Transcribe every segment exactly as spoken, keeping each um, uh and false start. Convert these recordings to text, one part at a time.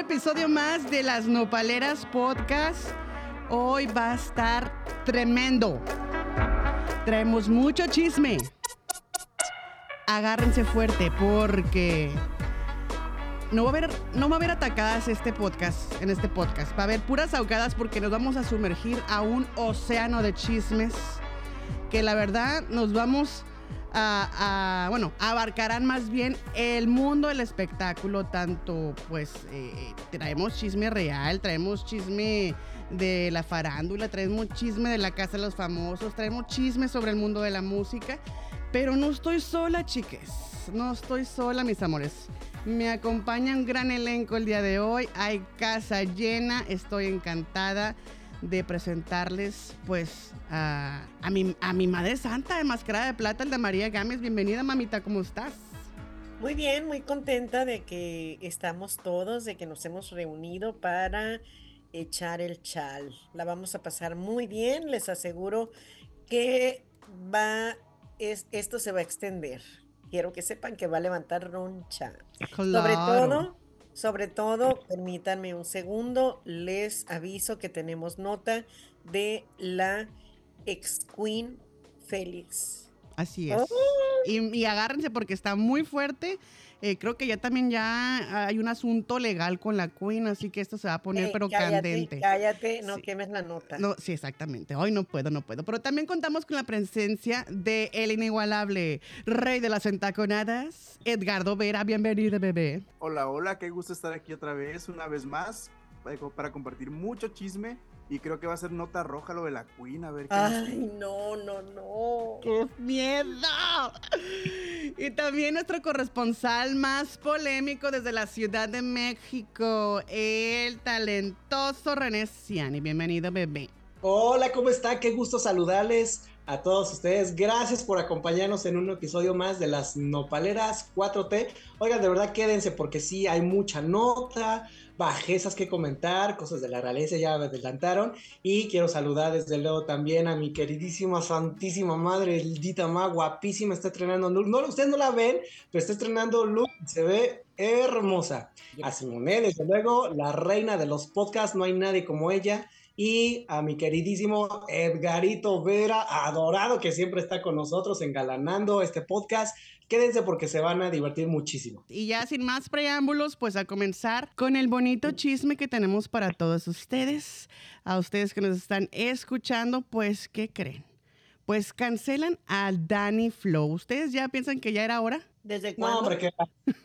episodio más de Las Nopaleras Podcast. Hoy va a estar tremendo. Traemos mucho chisme. Agárrense fuerte porque no va a haber, no va a haber atacadas este podcast, en este podcast. Va a haber puras ahogadas porque nos vamos a sumergir a un océano de chismes que la verdad nos vamos a, a bueno, abarcarán más bien el mundo del espectáculo. Tanto pues eh, traemos chisme real, traemos chisme de la farándula, traemos chisme de la casa de los famosos, traemos chisme sobre el mundo de la música. Pero no estoy sola, chiques, no estoy sola, mis amores. Me acompaña un gran elenco el día de hoy, hay casa llena, estoy encantada de presentarles pues a, a, mi, a mi madre santa de Mascarada de Plata, el de María Gámez. Bienvenida, mamita, ¿cómo estás? Muy bien, muy contenta de que estamos todos, de que nos hemos reunido para echar el chal. La vamos a pasar muy bien, les aseguro que va, es, esto se va a extender. Quiero que sepan que va a levantar roncha. Claro. Sobre todo, sobre todo, permítanme un segundo, les aviso que tenemos nota de la ex Queen Félix. Así es. Oh. Y, y agárrense porque está muy fuerte. Eh, creo que ya también ya hay un asunto legal con la Queen, así que esto se va a poner Hey, pero cállate, candente. Cállate, no sí. quemes la nota. No, sí, exactamente. Hoy no puedo, no puedo. Pero también contamos con la presencia de el inigualable rey de las entaconadas, Edgardo Vera. Bienvenido, bebé. Hola, hola, qué gusto estar aquí otra vez, una vez más, para compartir mucho chisme. Y creo que va a ser nota roja lo de la Queen, a ver qué. Ay, no, no, no. ¡Qué miedo! Y también nuestro corresponsal más polémico desde la Ciudad de México, el talentoso René Ciani. Bienvenido, bebé. Hola, ¿cómo está? Qué gusto saludarles a todos ustedes. Gracias por acompañarnos en un episodio más de Las Nopaleras cuatro T. Oigan, de verdad quédense porque sí hay mucha nota, bajezas que comentar, cosas de la realeza ya me adelantaron. Y quiero saludar desde luego también a mi queridísima santísima madre, Lildita Ma, guapísima, está estrenando look. No, ustedes no la ven, pero está estrenando look, se ve hermosa. A Simone, desde luego, la reina de los podcasts, no hay nadie como ella. Y a mi queridísimo Edgarito Vera, adorado, que siempre está con nosotros engalanando este podcast. Quédense porque se van a divertir muchísimo. Y ya sin más preámbulos, pues a comenzar con el bonito chisme que tenemos para todos ustedes. A ustedes que nos están escuchando, pues, ¿qué creen? Pues cancelan a Danny Flow. ¿Ustedes ya piensan que ya era hora? ¿Desde cuándo? No, hombre, que...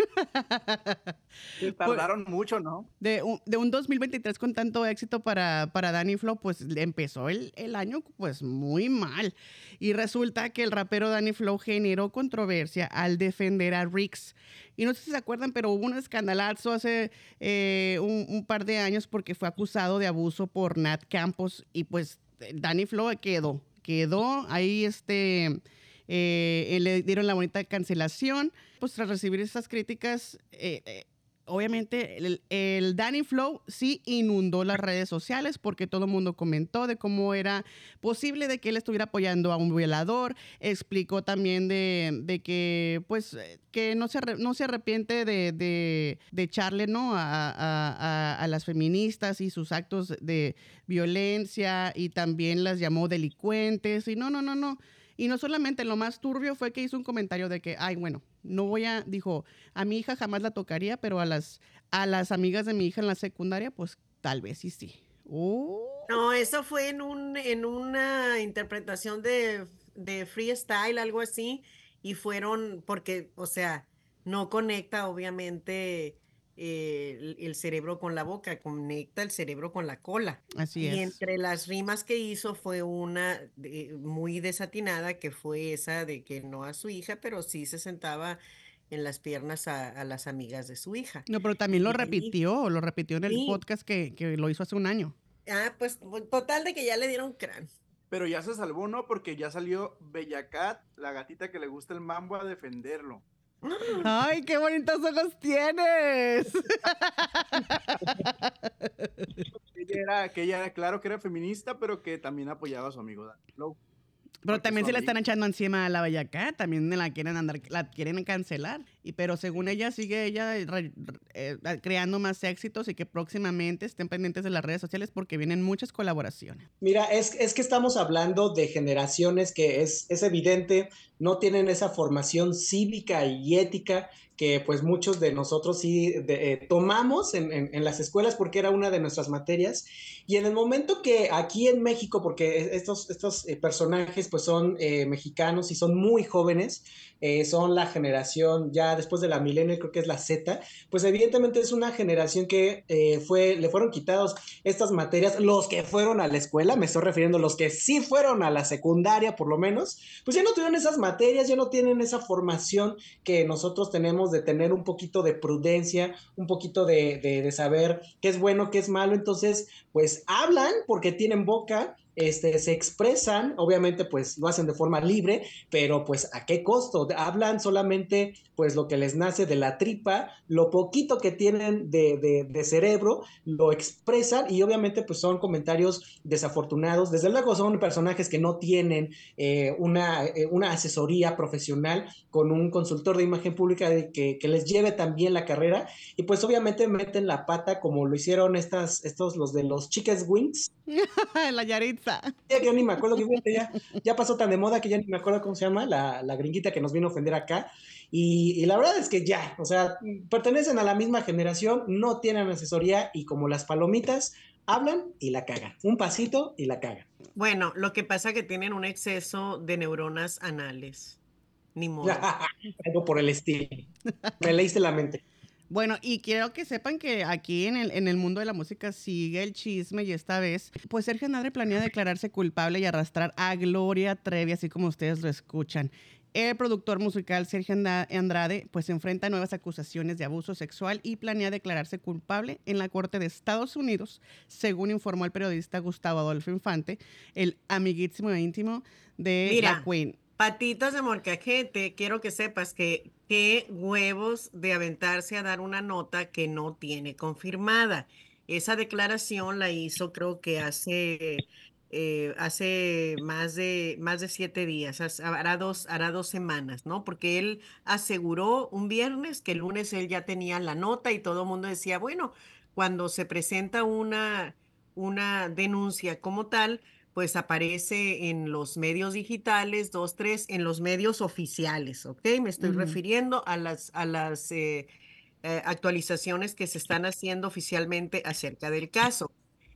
Sí, tardaron pues, mucho, ¿no? De un, de un dos mil veintitrés con tanto éxito para, para Danny Flow, pues empezó el, el año pues muy mal. Y resulta que el rapero Danny Flow generó controversia al defender a Rix. Y no sé si se acuerdan, pero hubo un escandalazo hace eh, un, un par de años porque fue acusado de abuso por Nat Campos. Y pues Danny Flow quedó, quedó ahí este... Eh, le dieron la bonita cancelación. Pues tras recibir estas críticas, eh, eh, obviamente el, el Danny Flow sí inundó las redes sociales porque todo el mundo comentó de cómo era posible de que él estuviera apoyando a un violador. Explicó también de, de que pues que no se, no se arrepiente de, de, de echarle, ¿no? a, a, a, a las feministas y sus actos de violencia, y también las llamó delincuentes. Y no, no, no, no. Y no solamente, lo más turbio fue que hizo un comentario de que, ay, bueno, no voy a, dijo, a mi hija jamás la tocaría, pero a las, a las amigas de mi hija en la secundaria, pues tal vez sí, sí. Oh. No, eso fue en un, en una interpretación de, de freestyle, algo así, y fueron, porque, o sea, no conecta obviamente eh, el, el cerebro con la boca, conecta el cerebro con la cola. Así y es. entre las rimas que hizo fue una de, muy desatinada, que fue esa de que no a su hija, pero sí se sentaba en las piernas a, a las amigas de su hija. No, pero también y lo ahí, repitió, lo repitió en el sí. podcast que, que lo hizo hace un año. Ah, pues total de que ya le dieron crán. Pero ya se salvó, ¿no? Porque ya salió Bella Cat, la gatita que le gusta el mambo, a defenderlo. ¡Ay, qué bonitos ojos tienes! que, ella era, que ella era, claro que era feminista, pero que también apoyaba a su amigo Danny Flow. Pero también se le están echando encima a la Bella Cat, también la quieren andar, la quieren cancelar. Y, pero según ella, sigue ella re, eh, creando más éxitos y que próximamente estén pendientes de las redes sociales porque vienen muchas colaboraciones. Mira, es, es que estamos hablando de generaciones que es, es evidente, no tienen esa formación cívica y ética que pues muchos de nosotros sí de, eh, tomamos en, en, en las escuelas porque era una de nuestras materias. Y en el momento que aquí en México, porque estos, estos eh, personajes pues son eh, mexicanos y son muy jóvenes, eh, son la generación ya después de la milenio, creo que es la Z, pues evidentemente es una generación que eh, fue, le fueron quitados estas materias, los que fueron a la escuela, me estoy refiriendo a los que sí fueron a la secundaria por lo menos, pues ya no tuvieron esas materias, ya no tienen esa formación que nosotros tenemos de tener un poquito de prudencia, un poquito de, de, de saber qué es bueno, qué es malo. Entonces pues hablan porque tienen boca, este, se expresan, obviamente pues lo hacen de forma libre, pero pues a qué costo, hablan solamente pues lo que les nace de la tripa, lo poquito que tienen de, de, de cerebro, lo expresan y obviamente pues son comentarios desafortunados, desde luego son personajes que no tienen eh, una, eh, una asesoría profesional con un consultor de imagen pública de que, que les lleve también la carrera y pues obviamente meten la pata como lo hicieron estas, estos, los de los Chicken Wings. La Yaritza. Ya que ni me acuerdo, que ya, ya pasó tan de moda que ya ni me acuerdo cómo se llama, la, la gringuita que nos vino a ofender acá. Y, y la verdad es que ya, o sea, pertenecen a la misma generación, no tienen asesoría y como las palomitas, hablan y la cagan. Un pasito y la cagan. Bueno, lo que pasa es que tienen un exceso de neuronas anales. Ni modo. Algo por el estilo. Me leíste la mente. Bueno, y quiero que sepan que aquí en el, en el mundo de la música sigue el chisme y esta vez, pues Sergio Andrade planea declararse culpable y arrastrar a Gloria Trevi, así como ustedes lo escuchan. El productor musical Sergio Andrade pues enfrenta nuevas acusaciones de abuso sexual y planea declararse culpable en la Corte de Estados Unidos, según informó el periodista Gustavo Adolfo Infante, el amiguísimo e íntimo de Mira, la Queen. Patitas de molcajete, quiero que sepas que qué huevos de aventarse a dar una nota que no tiene confirmada. Esa declaración la hizo creo que hace, eh, hace más de, más de siete días, hará dos, hará dos semanas, ¿no? Porque él aseguró un viernes que el lunes él ya tenía la nota y todo el mundo decía, bueno, cuando se presenta una, una denuncia como tal, pues aparece en los medios digitales, dos, tres, en los medios oficiales, ¿ok? Me estoy uh-huh. refiriendo a las, a las eh, eh, actualizaciones que se están haciendo oficialmente acerca del caso.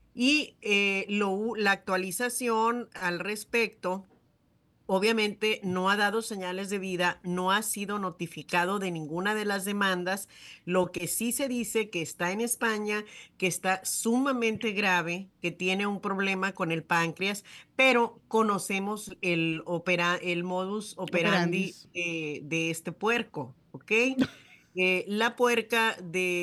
Y eh, lo, la actualización al respecto, obviamente no ha dado señales de vida, no ha sido notificado de ninguna de las demandas. Lo que sí se dice que está en España, que está sumamente grave, que tiene un problema con el páncreas, pero conocemos el, opera, el modus operandi eh, de este puerco, ¿ok? Eh, la puerca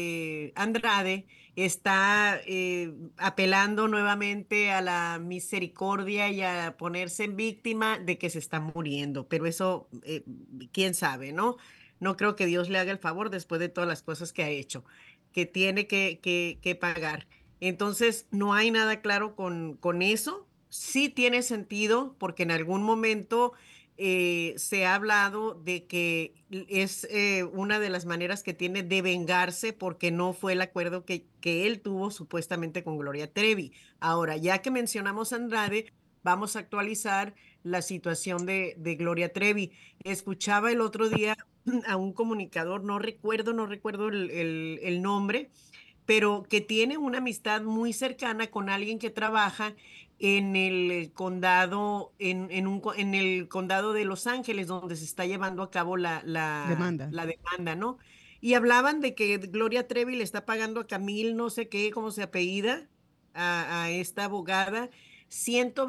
de Andrade está eh, apelando nuevamente a la misericordia y a ponerse en víctima de que se está muriendo, pero eso, eh, quién sabe, ¿no? No creo que Dios le haga el favor después de todas las cosas que ha hecho, que tiene que, que, que pagar. Entonces, no hay nada claro con, con eso. Sí tiene sentido porque en algún momento Eh, se ha hablado de que es eh, una de las maneras que tiene de vengarse porque no fue el acuerdo que, que él tuvo supuestamente con Gloria Trevi. Ahora, ya que mencionamos a Andrade, vamos a actualizar la situación de, de Gloria Trevi. Escuchaba el otro día a un comunicador, no recuerdo, no recuerdo el, el, el nombre, pero que tiene una amistad muy cercana con alguien que trabaja en el condado, en, en, un, en el condado de Los Ángeles, donde se está llevando a cabo la, la, demanda. la demanda, ¿no? Y hablaban de que Gloria Trevi le está pagando a Camille, no sé qué, cómo se apellida, a, a esta abogada, ciento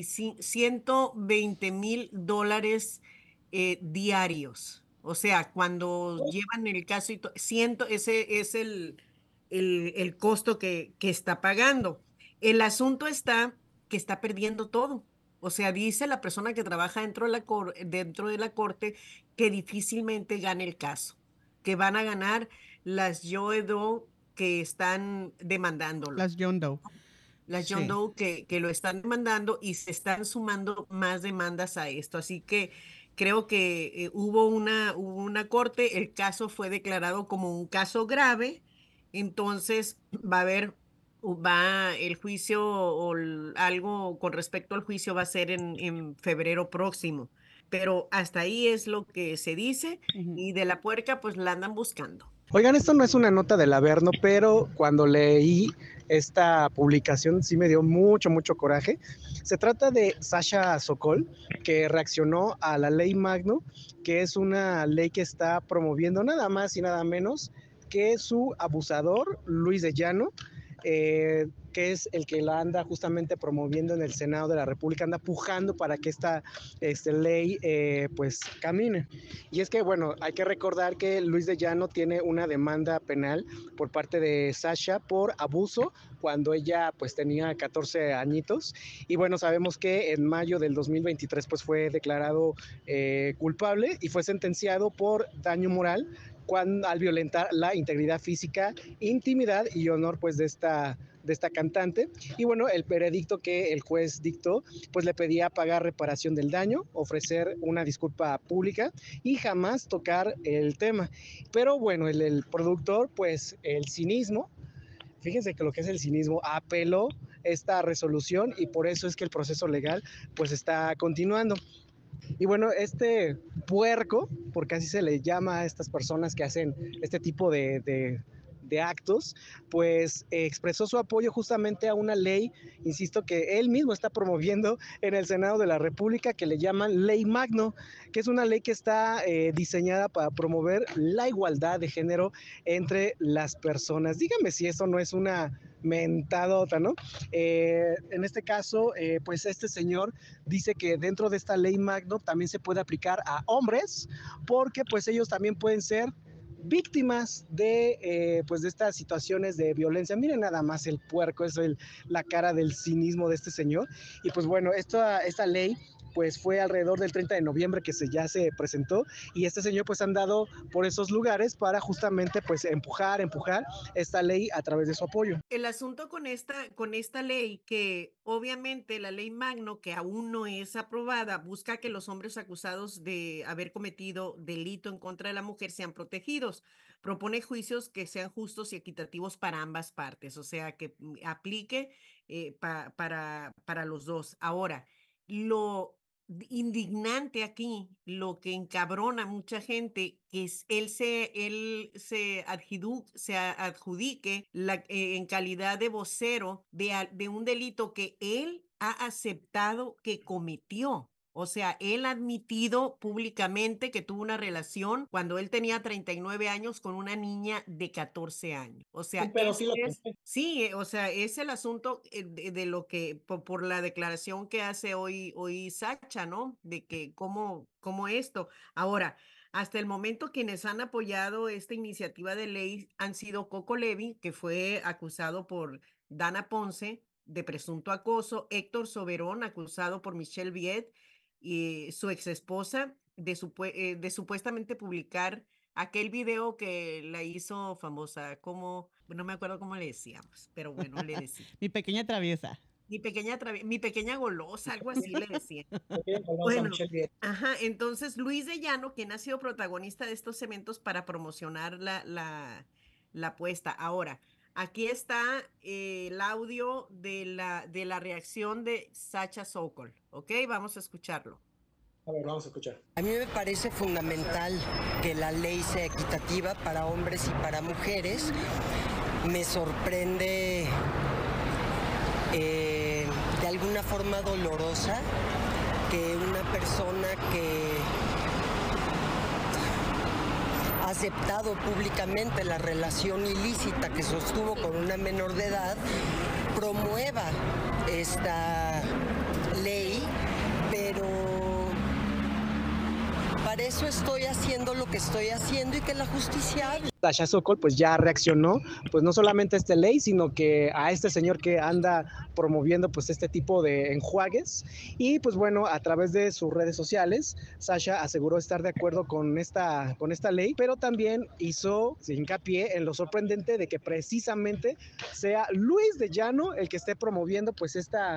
veinte mil dólares eh, diarios. O sea, cuando oh. llevan el caso y ciento, ese es el, el, el costo que, que está pagando. El asunto está que está perdiendo todo. O sea, dice la persona que trabaja dentro de la, cor dentro de la corte que difícilmente gane el caso, que van a ganar las Joe Doe que están demandándolo. Las John Doe. Las John sí. Doe que, que lo están demandando y se están sumando más demandas a esto. Así que creo que eh, hubo una, hubo una corte, el caso fue declarado como un caso grave, entonces va a haber, va el juicio o el- algo con respecto al juicio va a ser en, en febrero próximo, pero hasta ahí es lo que se dice Ujú. y de la puerca pues la andan buscando. Oigan, esto no es una nota del Averno, pero cuando leí esta publicación sí me dio mucho, mucho coraje. Se trata de Sasha Sokol, que reaccionó a la ley Magno, que es una ley que está promoviendo nada más y nada menos que su abusador, Luis de Llano, eh, que es el que la anda justamente promoviendo en el Senado de la República, anda pujando para que esta este, ley eh, pues camine. Y es que, bueno, hay que recordar que Luis de Llano tiene una demanda penal por parte de Sasha por abuso cuando ella pues tenía catorce añitos. Y bueno, sabemos que en mayo del dos mil veintitrés pues fue declarado eh, culpable y fue sentenciado por daño moral cuando, al violentar la integridad física, intimidad y honor pues de esta de esta cantante. Y bueno, el veredicto que el juez dictó pues le pedía pagar reparación del daño, ofrecer una disculpa pública y jamás tocar el tema. Pero bueno, el, el productor, pues el cinismo, fíjense que lo que es el cinismo, apeló esta resolución y por eso es que el proceso legal pues está continuando. Y bueno, este puerco, porque así se le llama a estas personas que hacen este tipo de, de, de actos, pues eh, expresó su apoyo justamente a una ley, insisto, que él mismo está promoviendo en el Senado de la República, que le llaman Ley Magno, que es una ley que está eh, diseñada para promover la igualdad de género entre las personas. Dígame si eso no es una mentadota, ¿no? Eh, en este caso, eh, pues este señor dice que dentro de esta ley Magno también se puede aplicar a hombres, porque pues ellos también pueden ser víctimas de, eh, pues de estas situaciones de violencia. Miren nada más el puerco, es el, la cara del cinismo de este señor. Y pues bueno, esta, esta ley pues fue alrededor del treinta de noviembre que se, ya se presentó y este señor pues ha andado por esos lugares para justamente pues empujar, empujar esta ley a través de su apoyo. El asunto con esta, con esta ley, que obviamente la ley Magno, que aún no es aprobada, busca que los hombres acusados de haber cometido delito en contra de la mujer sean protegidos. Propone juicios que sean justos y equitativos para ambas partes, o sea, que mm, aplique eh, pa- para, para los dos. Ahora, lo indignante aquí, lo que encabrona a mucha gente, que es él se, él se, adjudu- se a- adjudique la, eh, en calidad de vocero de, a- de un delito que él ha aceptado que cometió. O sea, él ha admitido públicamente que tuvo una relación cuando él tenía treinta y nueve años con una niña de catorce años. O sea, Un ese pedófilo. es, sí, eh, o sea, es el asunto eh, de, de lo que, por, por la declaración que hace hoy, hoy Sacha, ¿no? De que cómo, cómo esto. Ahora, hasta el momento quienes han apoyado esta iniciativa de ley han sido Coco Levi, que fue acusado por Dana Ponce de presunto acoso, Héctor Soberón, acusado por Michelle Viet, y su ex esposa de, supue- eh, de supuestamente publicar aquel video que la hizo famosa, como, no me acuerdo cómo le decíamos, pero bueno, le decía. Mi pequeña traviesa. Mi pequeña, travi- mi pequeña golosa, algo así le decía. Bueno, ajá, entonces Luis de Llano, quien ha sido protagonista de estos eventos para promocionar la, la, la apuesta. Ahora, aquí está eh, el audio de la, de la reacción de Sacha Sokol, ¿ok? Vamos a escucharlo. A ver, vamos a escuchar. A mí me parece fundamental que la ley sea equitativa para hombres y para mujeres. Me sorprende eh, de alguna forma dolorosa que una persona que ha aceptado públicamente la relación ilícita que sostuvo con una menor de edad promueva esta ley, pero para eso estoy haciendo lo que estoy haciendo y que la justicia hable. Sasha Sokol pues ya reaccionó, pues no solamente a esta ley, sino que a este señor que anda promoviendo pues este tipo de enjuagues y pues bueno, a través de sus redes sociales, Sasha aseguró estar de acuerdo con esta, con esta ley, pero también hizo hincapié en lo sorprendente de que precisamente sea Luis de Llano el que esté promoviendo pues esta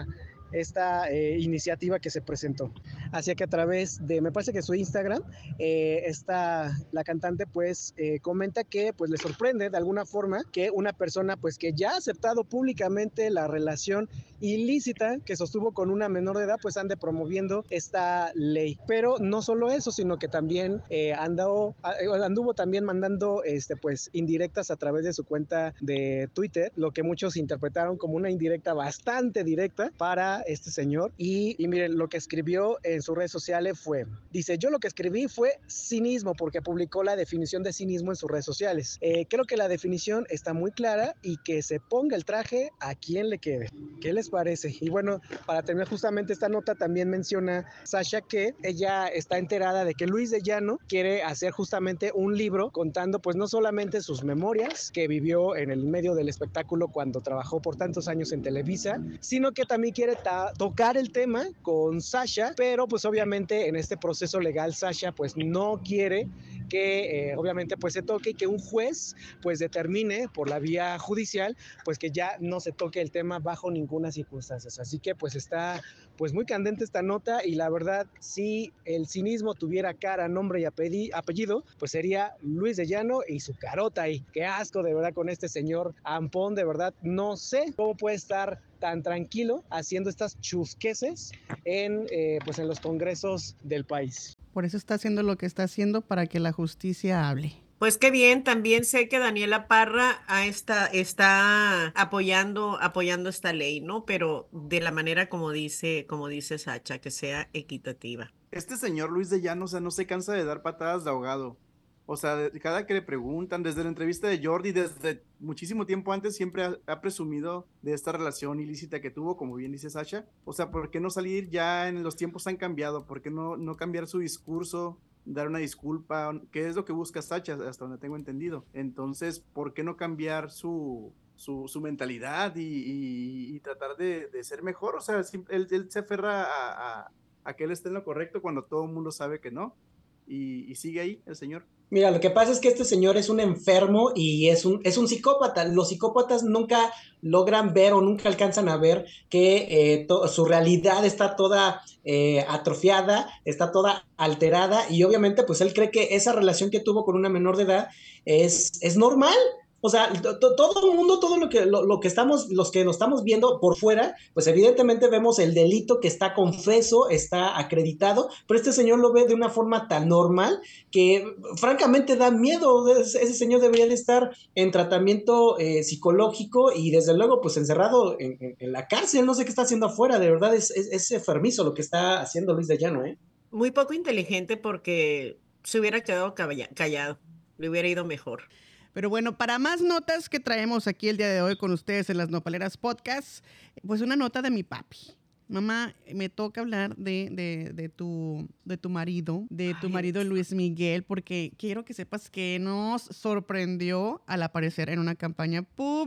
esta eh, iniciativa que se presentó. Así que a través de, me parece que su Instagram, eh, esta, la cantante pues eh, comenta que pues le sorprende de alguna forma que una persona pues que ya ha aceptado públicamente la relación ilícita que sostuvo con una menor de edad pues ande promoviendo esta ley. Pero no solo eso, sino que también eh, andó, anduvo también mandando este, pues indirectas a través de su cuenta de Twitter, lo que muchos interpretaron como una indirecta bastante directa para este señor. Y, y miren, lo que escribió en sus redes sociales fue, dice, yo lo que escribí fue cinismo, porque publicó la definición de cinismo en sus redes sociales. Eh, creo que la definición está muy clara y que se ponga el traje a quien le quede. ¿Qué les parece? Y bueno, para terminar justamente esta nota, también menciona Sasha que ella está enterada de que Luis de Llano quiere hacer justamente un libro contando pues no solamente sus memorias que vivió en el medio del espectáculo cuando trabajó por tantos años en Televisa, sino que también quiere ta- tocar el tema con Sasha, pero pues obviamente en este proceso legal Sasha pues no quiere que eh, obviamente pues se toque y que un juez pues determine por la vía judicial pues que ya no se toque el tema bajo ninguna circunstancia. Así que pues está pues muy candente esta nota y la verdad si el cinismo tuviera cara, nombre y apellido pues sería Luis de Llano y su carota ahí. Qué asco de verdad con este señor Ampón, de verdad no sé cómo puede estar tan tranquilo haciendo estas chusqueses en, eh, pues en los congresos del país. Por eso está haciendo lo que está haciendo, para que la justicia hable. Pues qué bien, también sé que Daniela Parra a esta, está apoyando, apoyando esta ley, ¿no? Pero de la manera como dice, como dice Sacha, que sea equitativa. Este señor Luis de Llano, o sea, no se cansa de dar patadas de ahogado. O sea, de- cada que le preguntan, desde la entrevista de Jordi, desde muchísimo tiempo antes, siempre ha, ha presumido de esta relación ilícita que tuvo, como bien dice Sasha. O sea, ¿por qué no salir? Ya en los tiempos han cambiado, ¿por qué no, no cambiar su discurso? Dar una disculpa, que es lo que busca Sacha, hasta donde tengo entendido. Entonces, ¿por qué no cambiar su, su, su mentalidad y, y- y tratar de, de ser mejor? O sea, sim- él, él se aferra a, a- a que él esté en lo correcto cuando todo el mundo sabe que no. Y, y sigue ahí el señor. Mira, lo que pasa es que este señor es un enfermo y es un, es un psicópata. Los psicópatas nunca logran ver o nunca alcanzan a ver que eh, to- su realidad está toda eh, atrofiada, está toda alterada y obviamente pues él cree que esa relación que tuvo con una menor de edad es, es normal. O sea, to- to- todo el mundo, todo lo que, lo, lo que estamos, los que lo estamos viendo por fuera, pues evidentemente vemos el delito que está confeso, está acreditado, pero este señor lo ve de una forma tan normal que francamente da miedo. Ese señor debería de estar en tratamiento eh, psicológico y desde luego pues encerrado en, en, en, la cárcel. No sé qué está haciendo afuera, de verdad es, es, es enfermizo lo que está haciendo Luis de Llano, ¿eh? Muy poco inteligente porque se hubiera quedado calla- callado, le hubiera ido mejor. Pero bueno, para más notas que traemos aquí el día de hoy con ustedes en las Nopaleras Podcast, pues una nota de mi papi. Mamá, me toca hablar de, de, de, tu, de tu marido, de tu Ay, marido Luis Miguel, porque quiero que sepas que nos sorprendió al aparecer en una campaña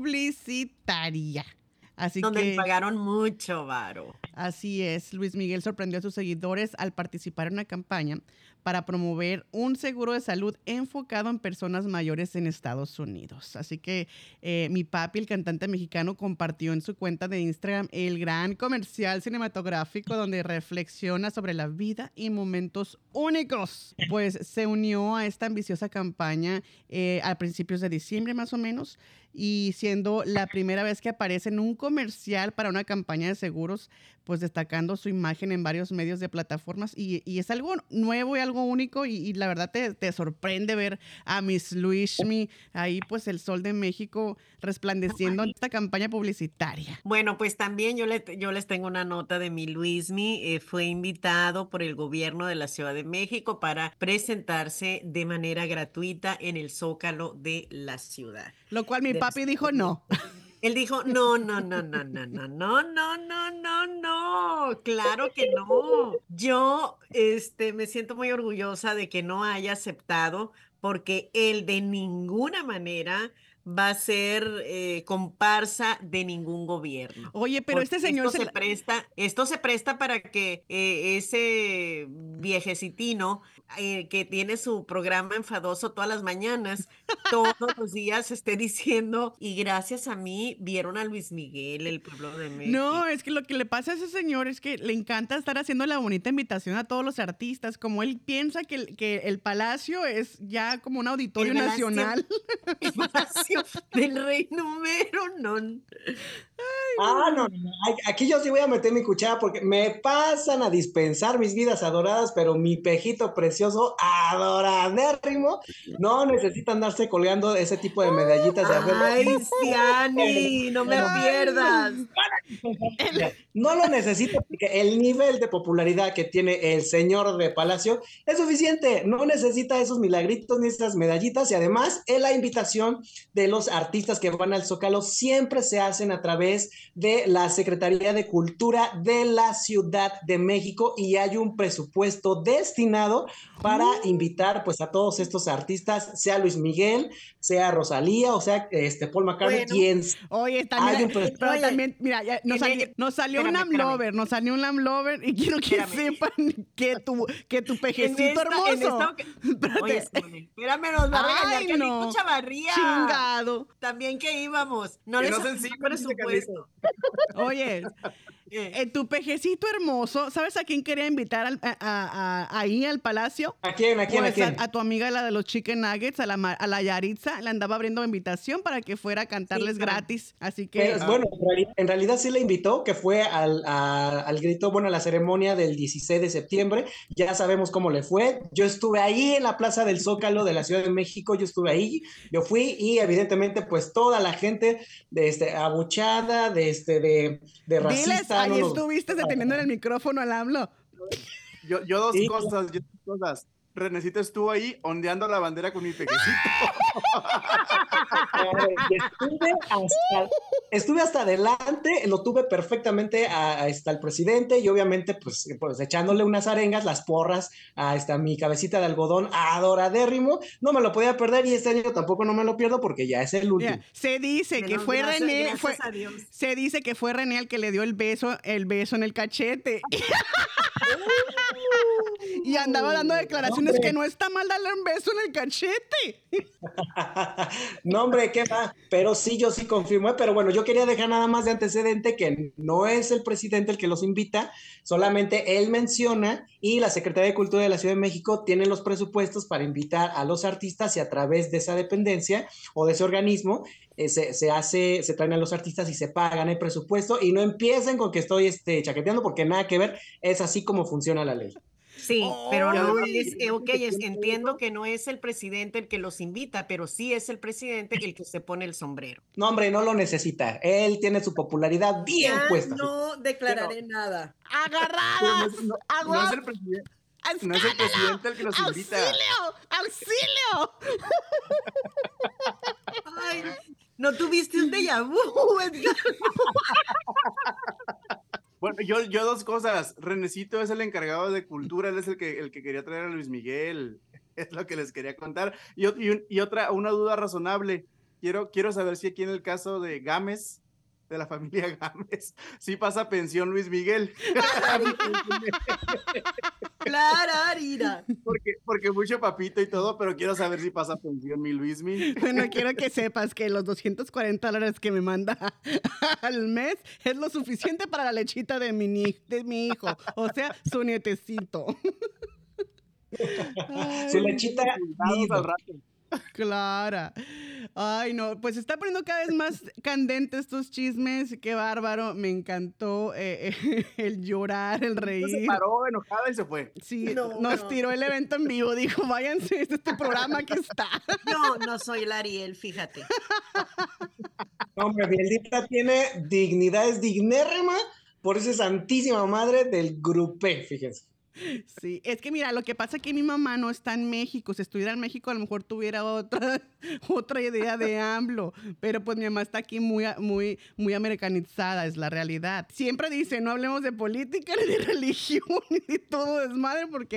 publicitaria. Así donde le que, pagaron mucho varo. así es, Luis Miguel sorprendió a sus seguidores al participar en una campaña para promover un seguro de salud enfocado en personas mayores en Estados Unidos. Así que eh, mi papi, el cantante mexicano, compartió en su cuenta de Instagram el gran comercial cinematográfico donde reflexiona sobre la vida y momentos únicos. Pues se unió a esta ambiciosa campaña eh, a principios de diciembre más o menos, y siendo la primera vez que aparece en un comercial para una campaña de seguros, pues destacando su imagen en varios medios de plataformas, y, y es algo nuevo y algo único, y, y la verdad te, te sorprende ver a Miss Luismi ahí, pues el sol de México resplandeciendo en esta campaña publicitaria. Bueno, pues también yo, le, yo les tengo una nota de mi Luismi. Eh, fue invitado por el gobierno de la Ciudad de México para presentarse de manera gratuita en el Zócalo de la ciudad. Lo cual mi de papi dijo no. Él dijo, no, no, no, no, no, no, no, no, no, no, no, claro que no. Yo, este, me siento muy orgullosa de que no haya aceptado, porque él de ninguna manera va a ser eh, comparsa de ningún gobierno. Oye, pero Porque este señor esto se se la- presta, esto se presta para que eh, ese viejecitino eh, que tiene su programa enfadoso todas las mañanas, todos los días esté diciendo, y gracias a mí vieron a Luis Miguel, el pueblo de No, México. es que lo que le pasa a ese señor es que le encanta estar haciendo la bonita invitación a todos los artistas, como él piensa que el, que el Palacio es ya como un auditorio El Palacio. nacional. El Palacio del Rey Número, no. Ah, no, no, no. Ay, aquí yo sí voy a meter mi cuchara porque me pasan a dispensar mis vidas adoradas, pero mi pejito precioso, adoradérrimo, no necesita andarse colgando ese tipo de medallitas de haber. Ay, Ciani, no me Ay, pierdas. No lo necesita porque el nivel de popularidad que tiene el señor de Palacio es suficiente. No necesita esos milagritos ni esas medallitas. Y además, en la invitación de los artistas que van al Zócalo siempre se hacen a través de la Secretaría de Cultura de la Ciudad de México y hay un presupuesto destinado para invitar pues a todos estos artistas, sea Luis Miguel, sea Rosalía, o sea este Paul McCartney, Bueno. quien Oye, Hay también, un pres- pero Oye, también, mira, ya nos, tiene- salió, nos salió un espérame, espérame. Amlover, nos salió un Amlover y quiero que Espérame. sepan que tu, que tu En pejecito esta- en hermoso. esta oca- Espérate. Oye, Simone, espérame, nos va a regañar Ay, Carlito no. Chavarría. Chingado. También que íbamos. No Que les no se alcanzó encima, dice presupuesto. Oye, Eh, eh, tu pejecito hermoso, ¿sabes a quién quería invitar al- a- a- a- ahí al Palacio? ¿A quién? ¿A quién? Pues ¿A quién? a, a tu amiga, la de los Chicken Nuggets, a la, Ma- a la Yaritza, le andaba abriendo invitación para que fuera a cantarles Sí, claro. gratis. Así que, Pero, bueno, en realidad, en realidad sí le invitó, que fue al, a- al grito, bueno, a la ceremonia del dieciséis de septiembre. Ya sabemos cómo le fue. Yo estuve ahí en la Plaza del Zócalo de la Ciudad de México, yo estuve ahí, yo fui y evidentemente pues toda la gente de este, abuchada, de, este, de, de diles, racista. ahí no nos- estuviste deteniendo en el micrófono al AMLO. Yo, yo dos Sí. cosas, yo dos cosas. Renecito estuvo ahí ondeando la bandera con mi pejecito. Estuve hasta, estuve hasta adelante, lo tuve perfectamente a, a este, al presidente y obviamente pues, pues echándole unas arengas, las porras a esta, mi cabecita de algodón adoradérrimo, no me lo podía perder y este año tampoco no me lo pierdo porque ya es el último. Mira, se dice que menos fue gracias- René, gracias fue, a Dios. se dice que fue René el que le dio el beso, el beso en el cachete. Y andaba dando declaraciones Hombre. que no está mal darle un beso en el cachete. No, hombre, qué va. Pero sí, yo sí confirmé. Pero bueno, yo quería dejar nada más de antecedente que no es el presidente el que los invita, solamente él menciona y la Secretaría de Cultura de la Ciudad de México tiene los presupuestos para invitar a los artistas y a través de esa dependencia o de ese organismo eh, se, se hace, se traen a los artistas y se pagan el presupuesto y no empiecen con que estoy este, chaqueteando porque nada que ver, es así como funciona la ley. Sí, pero no Ay, es, eh, ok, es- ¿entiendes entiendo eso? que no es el presidente el que los invita, pero sí es el presidente el que se pone el sombrero. No, hombre, no lo necesita. Él tiene su popularidad bien Ya puesta. no declararé nada. Pero no, ¡Agarradas! es- no- no ¡Aguas! es el presidente, no es el presidente el que los invita. ¡Auxilio! ¡Auxilio! Ay, no tuviste un déjà vu, Edgar. Bueno, yo, yo dos cosas. Renecito es el encargado de cultura, él es el que, el que quería traer a Luis Miguel. Es lo que les quería contar. Y, o- y un- y otra, una duda razonable. Quiero, quiero saber si aquí en el caso de Gámez, de la familia Gámez, sí pasa pensión Luis Miguel. Clararira. porque, porque mucho papito y todo, pero quiero saber si pasa pensión mi Luismi. Bueno, quiero que sepas que los doscientos cuarenta dólares que me manda al mes es lo suficiente para la lechita de mi, ni- de mi hijo, o sea, su nietecito. Su lechita. Vamos al rato. Clara. Ay, no, pues se está poniendo cada vez más candente estos chismes. Qué bárbaro. Me encantó eh, eh, el llorar, el Se reír. paró enojada y se fue. Sí, No, nos no. tiró el evento en vivo. Dijo, váyanse, este es este programa que está. Yo no soy el Ariel, fíjate. No, hombre, Bielita tiene dignidad, es dignérrima por esa santísima madre del grupé, fíjense. Sí, es que mira, lo que pasa es que mi mamá no está en México. Si estuviera en México, a lo mejor tuviera otra, otra idea de AMLO. Pero pues mi mamá está aquí muy, muy, muy americanizada, es la realidad. Siempre dice, no hablemos de política, ni de religión, ni de todo desmadre, porque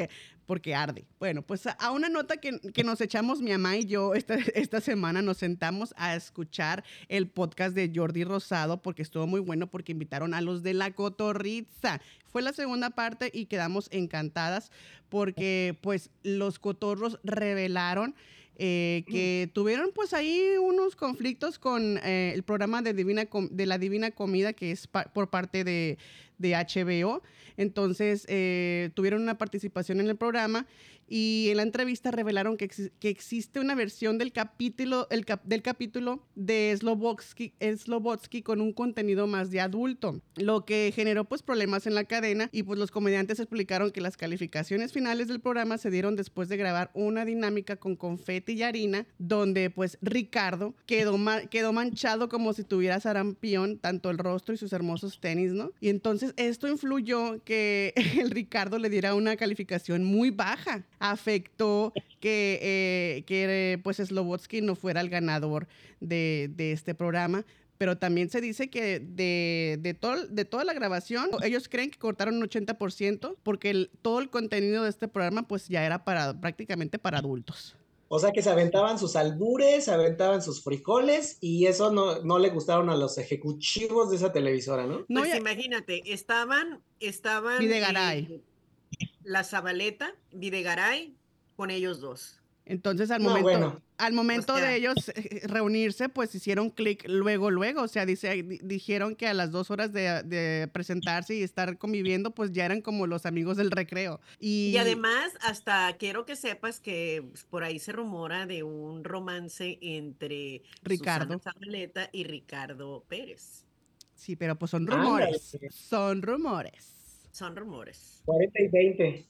porque arde. Bueno, pues a, a una nota que, que nos echamos mi mamá y yo esta, esta semana, nos sentamos a escuchar el podcast de Jordi Rosado porque estuvo muy bueno, porque invitaron a los de La Cotorriza. Fue la segunda parte y quedamos encantadas porque pues los cotorros revelaron Eh, que tuvieron pues ahí unos conflictos con eh, el programa de, Divina Com- de la Divina Comida, que es pa- por parte de, de H B O. Entonces eh, tuvieron una participación en el programa y en la entrevista revelaron que, ex- que existe una versión del capítulo, el cap- del capítulo de Slobodsky, Slobodsky con un contenido más de adulto, lo que generó pues problemas en la cadena, y pues los comediantes explicaron que las calificaciones finales del programa se dieron después de grabar una dinámica con confeti y harina, donde pues Ricardo quedó, ma- quedó manchado como si tuviera sarampión, tanto el rostro y sus hermosos tenis, ¿no? Y entonces esto influyó que el Ricardo le diera una calificación muy baja. Afectó que, eh, que pues Slobodsky no fuera el ganador de, de este programa. Pero también se dice que de, de, todo, de toda la grabación, ellos creen que cortaron un ochenta por ciento porque el, todo el contenido de este programa pues ya era para, prácticamente para adultos. O sea que se aventaban sus albures, se aventaban sus frijoles y eso no, no le gustaron a los ejecutivos de esa televisora, ¿no? No, Pues ya, imagínate, estaban, estaban Videgaray. eh, la Zabaleta, Videgaray, con ellos dos. Entonces, al No, momento, bueno. al momento O sea, de ellos eh, reunirse, pues hicieron clic luego, luego. O sea, dice, di- dijeron que a las dos horas de, de presentarse y estar conviviendo, pues ya eran como los amigos del recreo. Y, Y además, hasta quiero que sepas que pues, por ahí se rumora de un romance entre Ricardo. Susana Zabaleta y Ricardo Pérez. Sí, pero pues son Ándale. rumores. Son rumores. Son rumores. cuarenta y veinte.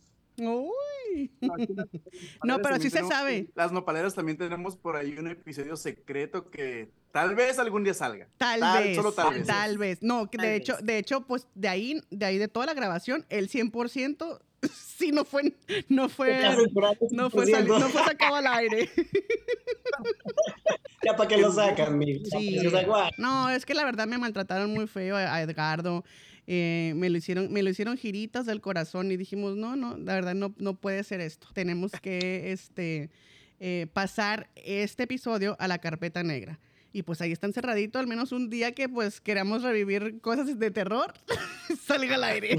Uy. Aquí en las No, nopaleras pero sí también se tenemos- sabe. Las nopaleras también tenemos por ahí un episodio secreto que tal vez algún día salga. Tal, Tal- vez, solo tal vez. tal vez. No, que Tal de hecho, vez. de hecho, pues de ahí, de ahí de toda la grabación, el cien por ciento sí no fue, no fue, no fue, sali- no fue sacado al aire. Ya para que lo sacan, mi. Sí. O sea, guau. No, es que la verdad me maltrataron muy feo a a Edgardo. Eh, me lo hicieron, me lo hicieron giritas del corazón y dijimos, no, no, la verdad no, no puede ser esto. Tenemos que este, eh, pasar este episodio a la carpeta negra. Y pues ahí está encerradito, al menos un día que pues queramos revivir cosas de terror, salga al aire.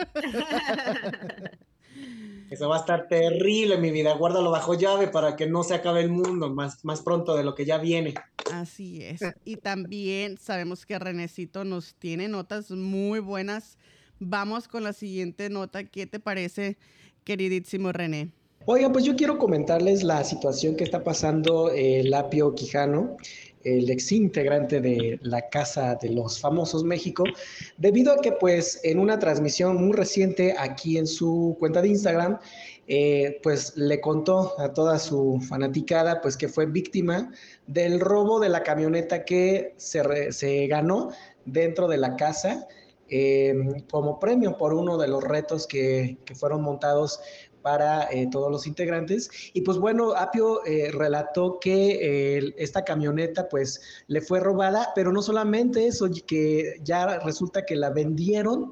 Eso va a estar terrible, mi vida. Guárdalo bajo llave para que no se acabe el mundo más, más pronto de lo que ya viene. Así es. Y también sabemos que Renecito nos tiene notas muy buenas. Vamos con la siguiente nota. ¿Qué te parece, queridísimo René? Oigan, pues yo quiero comentarles la situación que está pasando el Apio Quijano, el ex integrante de la Casa de los Famosos México, debido a que pues en una transmisión muy reciente aquí en su cuenta de Instagram, eh, pues le contó a toda su fanaticada pues que fue víctima del robo de la camioneta que se, re, se ganó dentro de la casa eh, como premio por uno de los retos que, que fueron montados para eh, todos los integrantes. Y pues bueno, Apio eh, relató que eh, esta camioneta pues le fue robada, pero no solamente eso, que ya resulta que la vendieron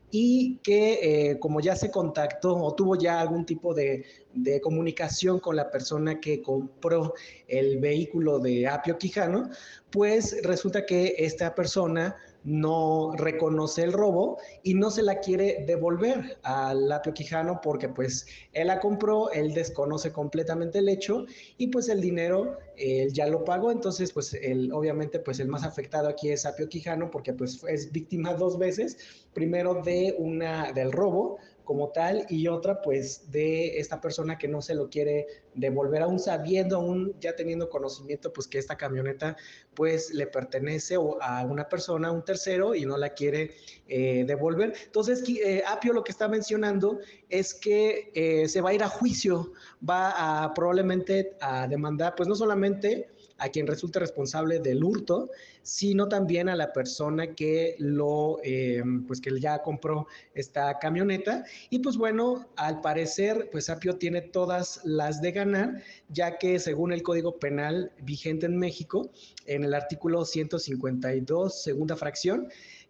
y que eh, como ya se contactó o tuvo ya algún tipo de, de comunicación con la persona que compró el vehículo de Apio Quijano, pues resulta que esta persona no reconoce el robo y no se la quiere devolver al Apio Quijano porque pues él la compró, él desconoce completamente el hecho y pues el dinero él ya lo pagó, entonces pues él, obviamente pues el más afectado aquí es Apio Quijano porque pues es víctima dos veces, primero de una, del robo como tal y otra pues de esta persona que no se lo quiere devolver aún sabiendo, aún ya teniendo conocimiento pues que esta camioneta pues le pertenece a una persona, a un tercero y no la quiere eh, devolver. Entonces eh, Apio lo que está mencionando es que eh, se va a ir a juicio, va a probablemente a demandar pues no solamente a quien resulte responsable del hurto, sino también a la persona que lo, eh, pues que ya compró esta camioneta. Y pues bueno, al parecer, pues Apio tiene todas las de ganar, ya que según el Código Penal vigente en México, en el artículo ciento cincuenta y dos, segunda fracción,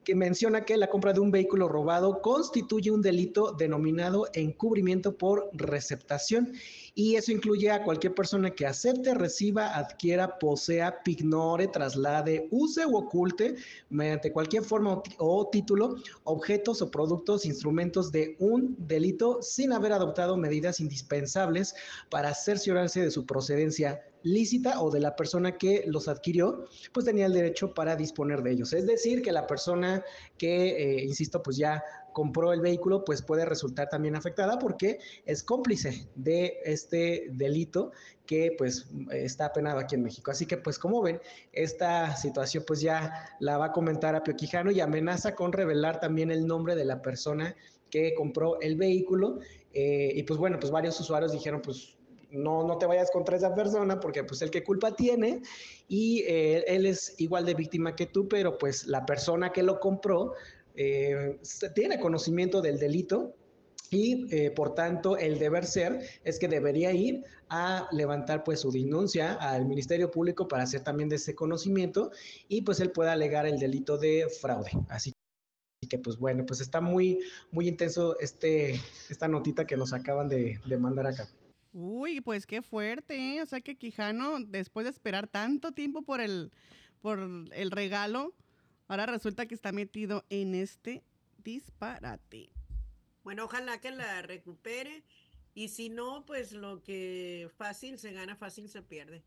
que menciona que la compra de un vehículo robado constituye un delito denominado encubrimiento por receptación, y eso incluye a cualquier persona que acepte, reciba, adquiera, posea, pignore, traslade, use u oculte mediante cualquier forma o, o título objetos o productos, instrumentos de un delito sin haber adoptado medidas indispensables para cerciorarse de su procedencia lícita o de la persona que los adquirió, pues tenía el derecho para disponer de ellos. Es decir, que la persona que, eh, insisto, pues ya compró el vehículo, pues puede resultar también afectada porque es cómplice de este delito que pues está penado aquí en México. Así que pues como ven, esta situación pues ya la va a comentar Apio Quijano y amenaza con revelar también el nombre de la persona que compró el vehículo. Eh, y pues bueno, pues varios usuarios dijeron pues no, no te vayas contra esa persona porque pues el que culpa tiene y eh, él es igual de víctima que tú, pero pues la persona que lo compró eh, tiene conocimiento del delito y eh, por tanto el deber ser es que debería ir a levantar pues su denuncia al Ministerio Público para hacer también de ese conocimiento y pues él pueda alegar el delito de fraude. Así que pues bueno, pues está muy, muy intenso este, esta notita que nos acaban de, de mandar acá. Uy, pues qué fuerte, ¿eh? O sea que Quijano, después de esperar tanto tiempo por el, por el regalo, ahora resulta que está metido en este disparate. Bueno, ojalá que la recupere. Y si no, pues lo que fácil se gana, fácil se pierde.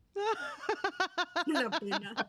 Una pena.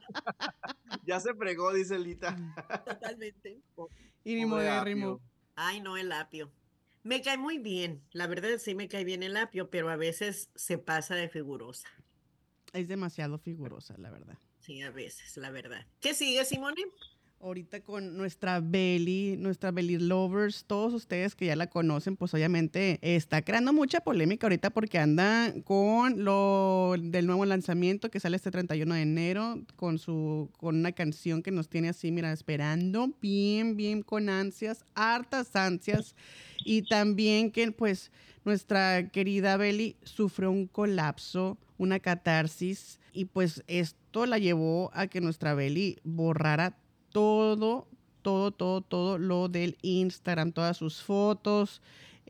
Ya se fregó, dice Lita. Totalmente. Y ni modérrimo. Ay, no, el Apio. Me cae muy bien. La verdad sí me cae bien el Apio, pero a veces se pasa de figurosa. Es demasiado figurosa, la verdad. Sí, a veces, la verdad. ¿Qué sigue, Simone? Ahorita con nuestra Belly, nuestra Belly Lovers, todos ustedes que ya la conocen, pues obviamente está creando mucha polémica ahorita porque anda con lo del nuevo lanzamiento que sale este treinta y uno de enero con su con una canción que nos tiene así, mira, esperando bien, bien con ansias, hartas ansias, y también que pues nuestra querida Belly sufrió un colapso, una catarsis, y pues esto la llevó a que nuestra Belly borrara todo, todo, todo, todo lo del Instagram, todas sus fotos,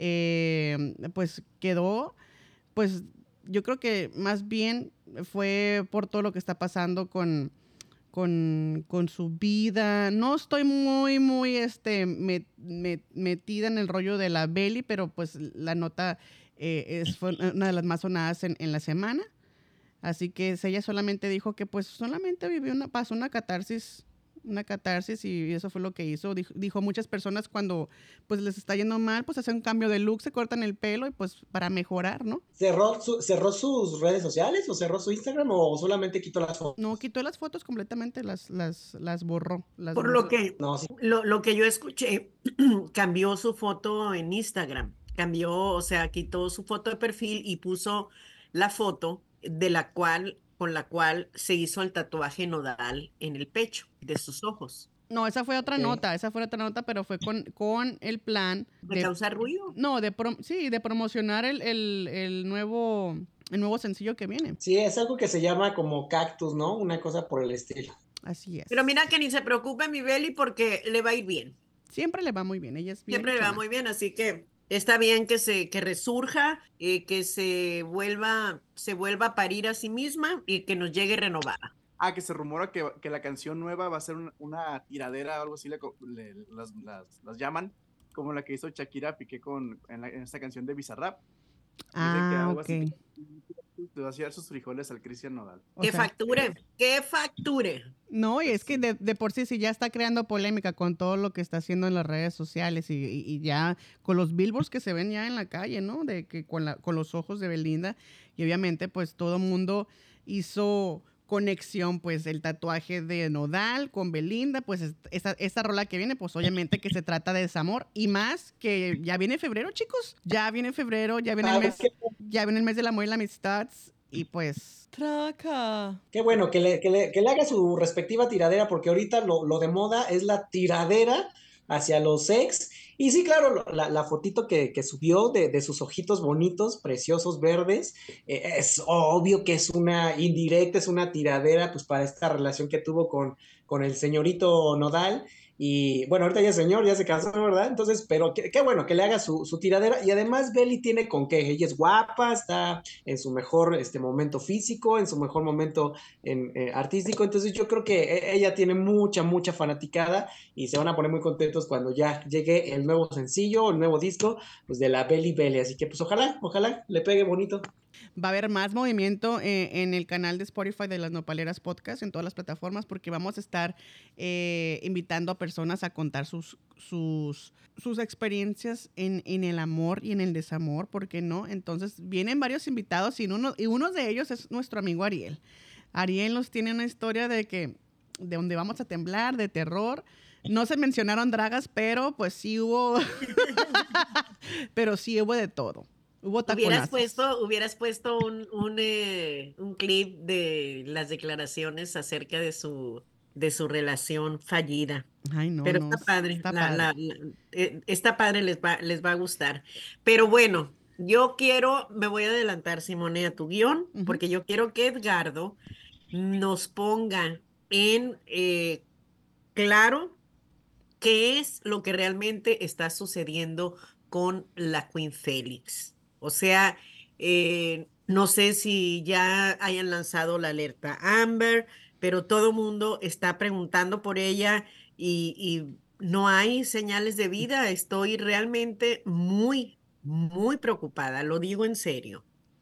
eh, pues quedó, pues yo creo que más bien fue por todo lo que está pasando con, con, con su vida. No estoy muy, muy este, met, met, metida en el rollo de la Belly, pero pues la nota eh, es, fue una de las más sonadas en, en la semana. Así que ella solamente dijo que pues solamente vivió una, pasó una catarsis una catarsis y eso fue lo que hizo. Dijo, dijo muchas personas cuando pues les está yendo mal, pues hacen un cambio de look, se cortan el pelo y pues para mejorar, ¿no? ¿Cerró, su, ¿Cerró sus redes sociales o cerró su Instagram o solamente quitó las fotos? No, quitó las fotos completamente, las, las, las borró. Las Por borró. lo que, no, sí. lo, lo que yo escuché, cambió su foto en Instagram, cambió, o sea, quitó su foto de perfil y puso la foto de la cual... con la cual se hizo el tatuaje nodal en el pecho de sus ojos. No, esa fue otra okay. nota, esa fue otra nota, pero fue con, con el plan de... ¿De causar ruido? No, de prom sí, de promocionar el, el, el, nuevo, el nuevo sencillo que viene. Sí, es algo que se llama como cactus, ¿no? Una cosa por el estilo. Así es. Pero mira que ni se preocupe mi Belly porque le va a ir bien. Siempre le va muy bien, ella es bien. Siempre le va muy bien, así que... Está bien que se que resurja, eh, que se vuelva, se vuelva a parir a sí misma y que nos llegue renovada. Ah, que se rumora que, que la canción nueva va a ser una, una tiradera o algo así, le, le, las, las, las llaman, como la que hizo Shakira Piqué con, en, la, en esta canción de Bizarrap. Ah, ok. Así que le va a llevar sus frijoles al Cristian Nodal. Que facture, que facture. No, y es que de, de por sí, sí ya está creando polémica con todo lo que está haciendo en las redes sociales y, y, y ya con los billboards que se ven ya en la calle, ¿no? De que con, la, con los ojos de Belinda, y obviamente pues todo el mundo hizo conexión, pues el tatuaje de Nodal con Belinda, pues esta, esta rola que viene, pues obviamente que se trata de desamor, y más que ya viene febrero, chicos, ya viene febrero, ya viene el mes, ya viene el mes del amor y la amistad, y pues traca. Qué bueno, que le, que le, que le haga su respectiva tiradera, porque ahorita lo, lo de moda es la tiradera hacia los ex. Y sí, claro, la, la fotito que, que subió de, de sus ojitos bonitos, preciosos, verdes, eh, es obvio que es una indirecta, es una tiradera pues para esta relación que tuvo con, con el señorito Nodal. Y bueno, ahorita ya es señor, ya se casó, ¿verdad? Entonces, pero qué, qué bueno que le haga su, su tiradera. Y además, Belly tiene con qué. Ella es guapa, está en su mejor este, momento físico, en su mejor momento en, eh, artístico. Entonces, yo creo que e- ella tiene mucha, mucha fanaticada y se van a poner muy contentos cuando ya llegue el nuevo sencillo, el nuevo disco, pues de la Belly Belly. Así que, pues ojalá, ojalá le pegue bonito. Va a haber más movimiento eh, en el canal de Spotify de las Nopaleras Podcast, en todas las plataformas, porque vamos a estar eh, invitando a personas a contar sus, sus, sus experiencias en, en el amor y en el desamor, ¿por qué no? Entonces vienen varios invitados y uno, y uno de ellos es nuestro amigo Ariel. Ariel nos tiene una historia de que, de donde vamos a temblar, de terror. No se mencionaron dragas, pero pues sí hubo, pero sí hubo de todo. Hubo Hubieras taconazos. puesto, hubieras puesto un, un, eh, un clip de las declaraciones acerca de su, de su relación fallida. Ay, no, Pero no, está padre, está la, padre. la, la- eh, está padre, les va, les va a gustar. Pero bueno, yo quiero, me voy a adelantar, Simone, a tu guión, Ujú. porque yo quiero que Edgardo nos ponga en eh, claro qué es lo que realmente está sucediendo con la Queen Félix. O sea, eh, no sé si ya hayan lanzado la alerta Amber, pero todo el mundo está preguntando por ella y, y no hay señales de vida. Estoy realmente muy, muy preocupada, lo digo en serio.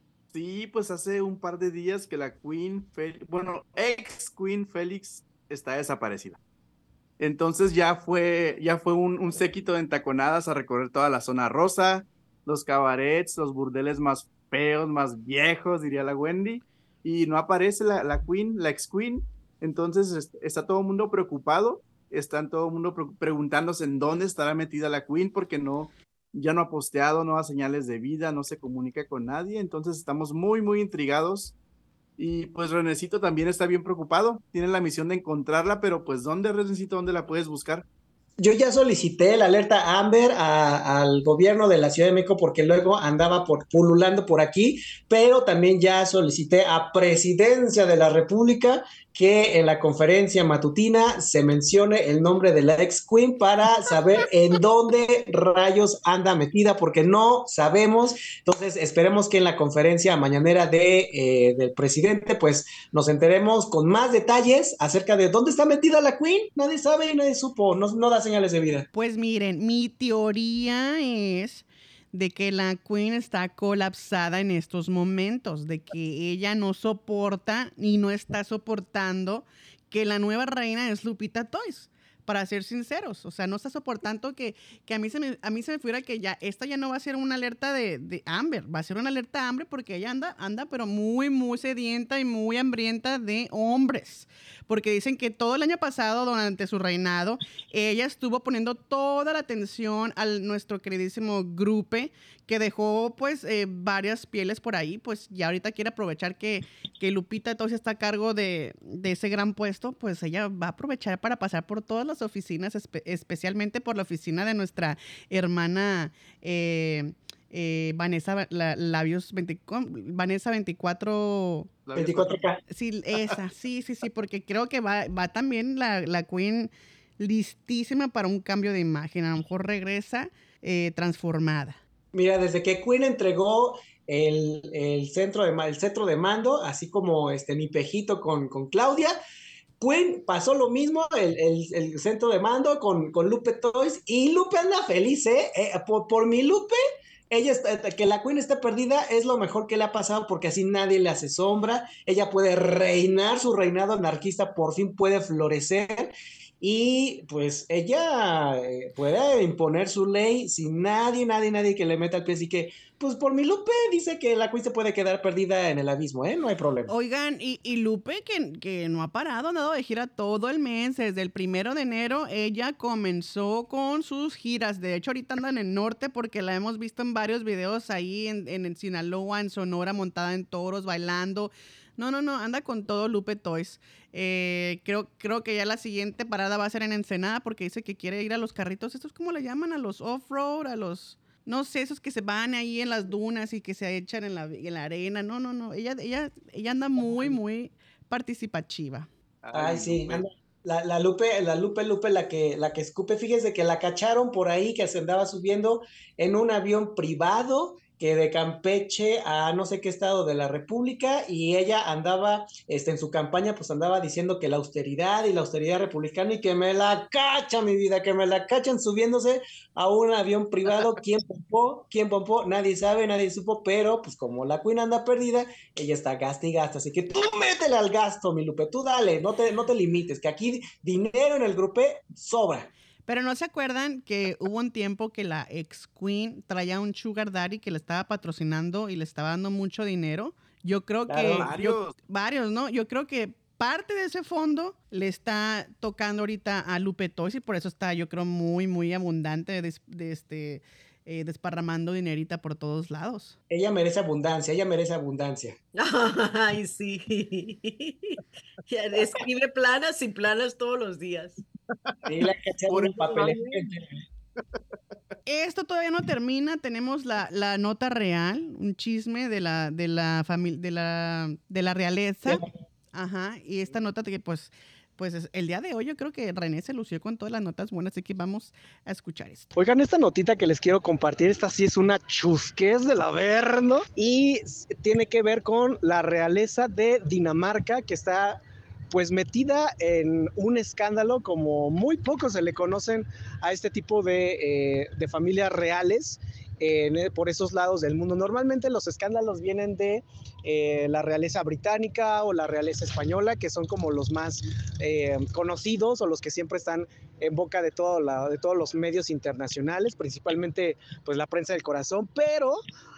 Sí, pues hace un par de días que la Queen, Fel- bueno, ex Queen Félix está desaparecida. Entonces ya fue, ya fue un, un séquito de entaconadas a recorrer toda la zona rosa, los cabarets, los burdeles más feos, más viejos, diría la Wendy, y no aparece la, la Queen, la ex Queen. Entonces est- está todo el mundo preocupado, están todo el mundo pre- preguntándose en dónde estará metida la Queen porque no, ya no ha posteado, no da señales de vida, no se comunica con nadie. Entonces estamos muy, muy intrigados y pues Renecito también está bien preocupado. Tiene la misión de encontrarla, pero pues ¿dónde, Renecito? ¿Dónde la puedes buscar? Yo ya solicité la alerta Amber a- al gobierno de la Ciudad de México porque luego andaba por, pululando por aquí, pero también ya solicité a Presidencia de la República que en la conferencia matutina se mencione el nombre de la ex Queen para saber en dónde rayos anda metida, porque no sabemos. Entonces, esperemos que en la conferencia mañanera de, eh, del presidente, pues nos enteremos con más detalles acerca de dónde está metida la Queen. Nadie sabe y nadie supo, no, no da señales de vida. Pues miren, mi teoría es de que la Queen está colapsada en estos momentos, de que ella no soporta y no está soportando que la nueva reina es Lupita Toys. Para ser sinceros, o sea, no está soportando que, que a, mí se me, a mí se me figura que ya, esta ya no va a ser una alerta de, de Amber, va a ser una alerta Amber porque ella anda, anda, pero muy, muy sedienta y muy hambrienta de hombres. Porque dicen que todo el año pasado, durante su reinado, ella estuvo poniendo toda la atención a nuestro queridísimo Grupe, que dejó pues eh, varias pieles por ahí, pues ya ahorita quiere aprovechar que, que Lupita entonces está a cargo de, de ese gran puesto, pues ella va a aprovechar para pasar por todas las oficinas, espe especialmente por la oficina de nuestra hermana eh, eh, Vanessa, la, Labios veinticuatro, Vanessa veinticuatro. veinticuatro K. Sí, esa, sí, sí, sí, porque creo que va, va también la, la Queen listísima para un cambio de imagen. A lo mejor regresa eh, transformada. Mira, desde que Queen entregó el, el, centro de, el centro de mando, así como este, mi pejito con, con Claudia, Queen pasó lo mismo, el, el, el centro de mando con, con Lupe Toys, y Lupe anda feliz, ¿eh? eh por, por mi Lupe, ella está, que la Queen esté perdida es lo mejor que le ha pasado porque así nadie le hace sombra, ella puede reinar, su reinado anarquista por fin puede florecer y pues ella eh, puede imponer su ley sin nadie, nadie, nadie que le meta el pie, así que pues por mi Lupe dice que la Queen se puede quedar perdida en el abismo, ¿eh? No hay problema. Oigan, y, y Lupe, que, que no ha parado, ha dado de gira todo el mes, desde el primero de enero, ella comenzó con sus giras. De hecho, ahorita anda en el norte porque la hemos visto en varios videos ahí en, en, en Sinaloa, en Sonora, montada en toros, bailando. No, no, no, anda con todo Lupe Toys. Eh, creo, creo que ya la siguiente parada va a ser en Ensenada porque dice que quiere ir a los carritos. ¿Estos cómo le llaman? A los off-road, a los... No sé, esos que se van ahí en las dunas y que se echan en la, en la arena. No, no, no. Ella, ella, ella anda muy, muy participativa. Ay, sí, anda, La, la Lupe, la Lupe, Lupe, la que, la que escupe, fíjese que la cacharon por ahí, que se andaba subiendo en un avión privado que de Campeche a no sé qué estado de la República, y ella andaba, este, en su campaña, pues andaba diciendo que la austeridad y la austeridad republicana, y que me la cacha, mi vida, que me la cachan subiéndose a un avión privado. ¿Quién pompó? ¿Quién pompó? Nadie sabe, nadie supo, pero pues como la Queen anda perdida, ella está gasta y gasta, así que tú métele al gasto, mi Lupe, tú dale, no te, no te limites, que aquí dinero en el grupé sobra. Pero ¿no se acuerdan que hubo un tiempo que la ex Queen traía un sugar daddy que le estaba patrocinando y le estaba dando mucho dinero? Yo creo Claro. que... Varios. Yo, varios, ¿no? Yo creo que parte de ese fondo le está tocando ahorita a Lupe Toys y por eso está, yo creo, muy, muy abundante de, de este, eh, desparramando dinerita por todos lados. Ella merece abundancia, ella merece abundancia. Ay, sí. Ya escribe planas y planas todos los días. Y la cacharon Por en eso va papel. bien. Esto todavía no termina, tenemos la, la nota real, un chisme de la, de la familia, de la, de la realeza. Ajá, y esta nota que pues, pues es- el día de hoy yo creo que René se lució con todas las notas buenas, así que vamos a escuchar esto. Oigan, esta notita que les quiero compartir, esta sí es una chusquez del Averno y s- tiene que ver con la realeza de Dinamarca, que está pues metida en un escándalo como muy pocos se le conocen a este tipo de, eh, de familias reales en, eh, por esos lados del mundo. Normalmente los escándalos vienen de eh, la realeza británica o la realeza española, que son como los más eh, conocidos o los que siempre están en boca de, todo la, de todos los medios internacionales, principalmente pues la prensa del corazón, pero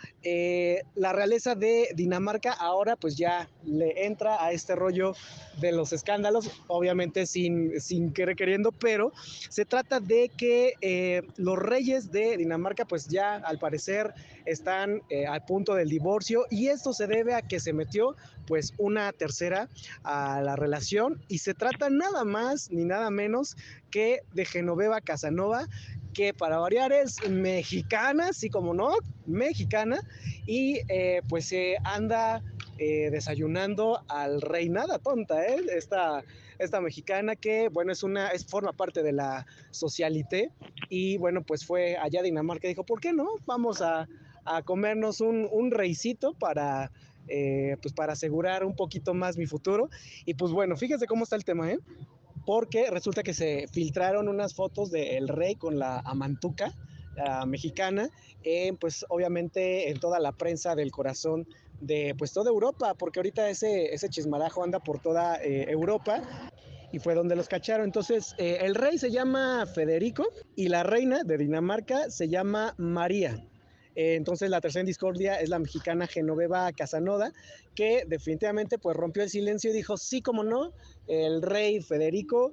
eh, la realeza de Dinamarca ahora pues ya le entra a este rollo de los escándalos, obviamente sin, sin querer queriendo, pero se trata de que eh, los reyes de Dinamarca pues ya al parecer están eh, al punto del divorcio, y esto se debe a que se metió pues una tercera a la relación, y se trata nada más ni nada menos que de Genoveva Casanova, que para variar es mexicana, sí como no, mexicana, y eh, pues se eh, anda eh, desayunando al rey nada tonta, ¿eh? Esta, esta mexicana que, bueno, es una, es, forma parte de la socialité, y bueno, pues fue allá a Dinamarca y dijo, ¿por qué no? Vamos a, a comernos un, un reycito para, eh, pues para asegurar un poquito más mi futuro. Y pues bueno, fíjense cómo está el tema, ¿eh? Porque resulta que se filtraron unas fotos del rey con la amantuca uh, mexicana, eh, pues obviamente en toda la prensa del corazón de pues toda Europa, porque ahorita ese, ese chismarajo anda por toda eh, Europa, y fue donde los cacharon. Entonces, eh, el rey se llama Federico y la reina de Dinamarca se llama María. Eh, entonces, la tercera en discordia es la mexicana Genoveva Casanova, que definitivamente pues rompió el silencio y dijo, sí, como no, el rey Federico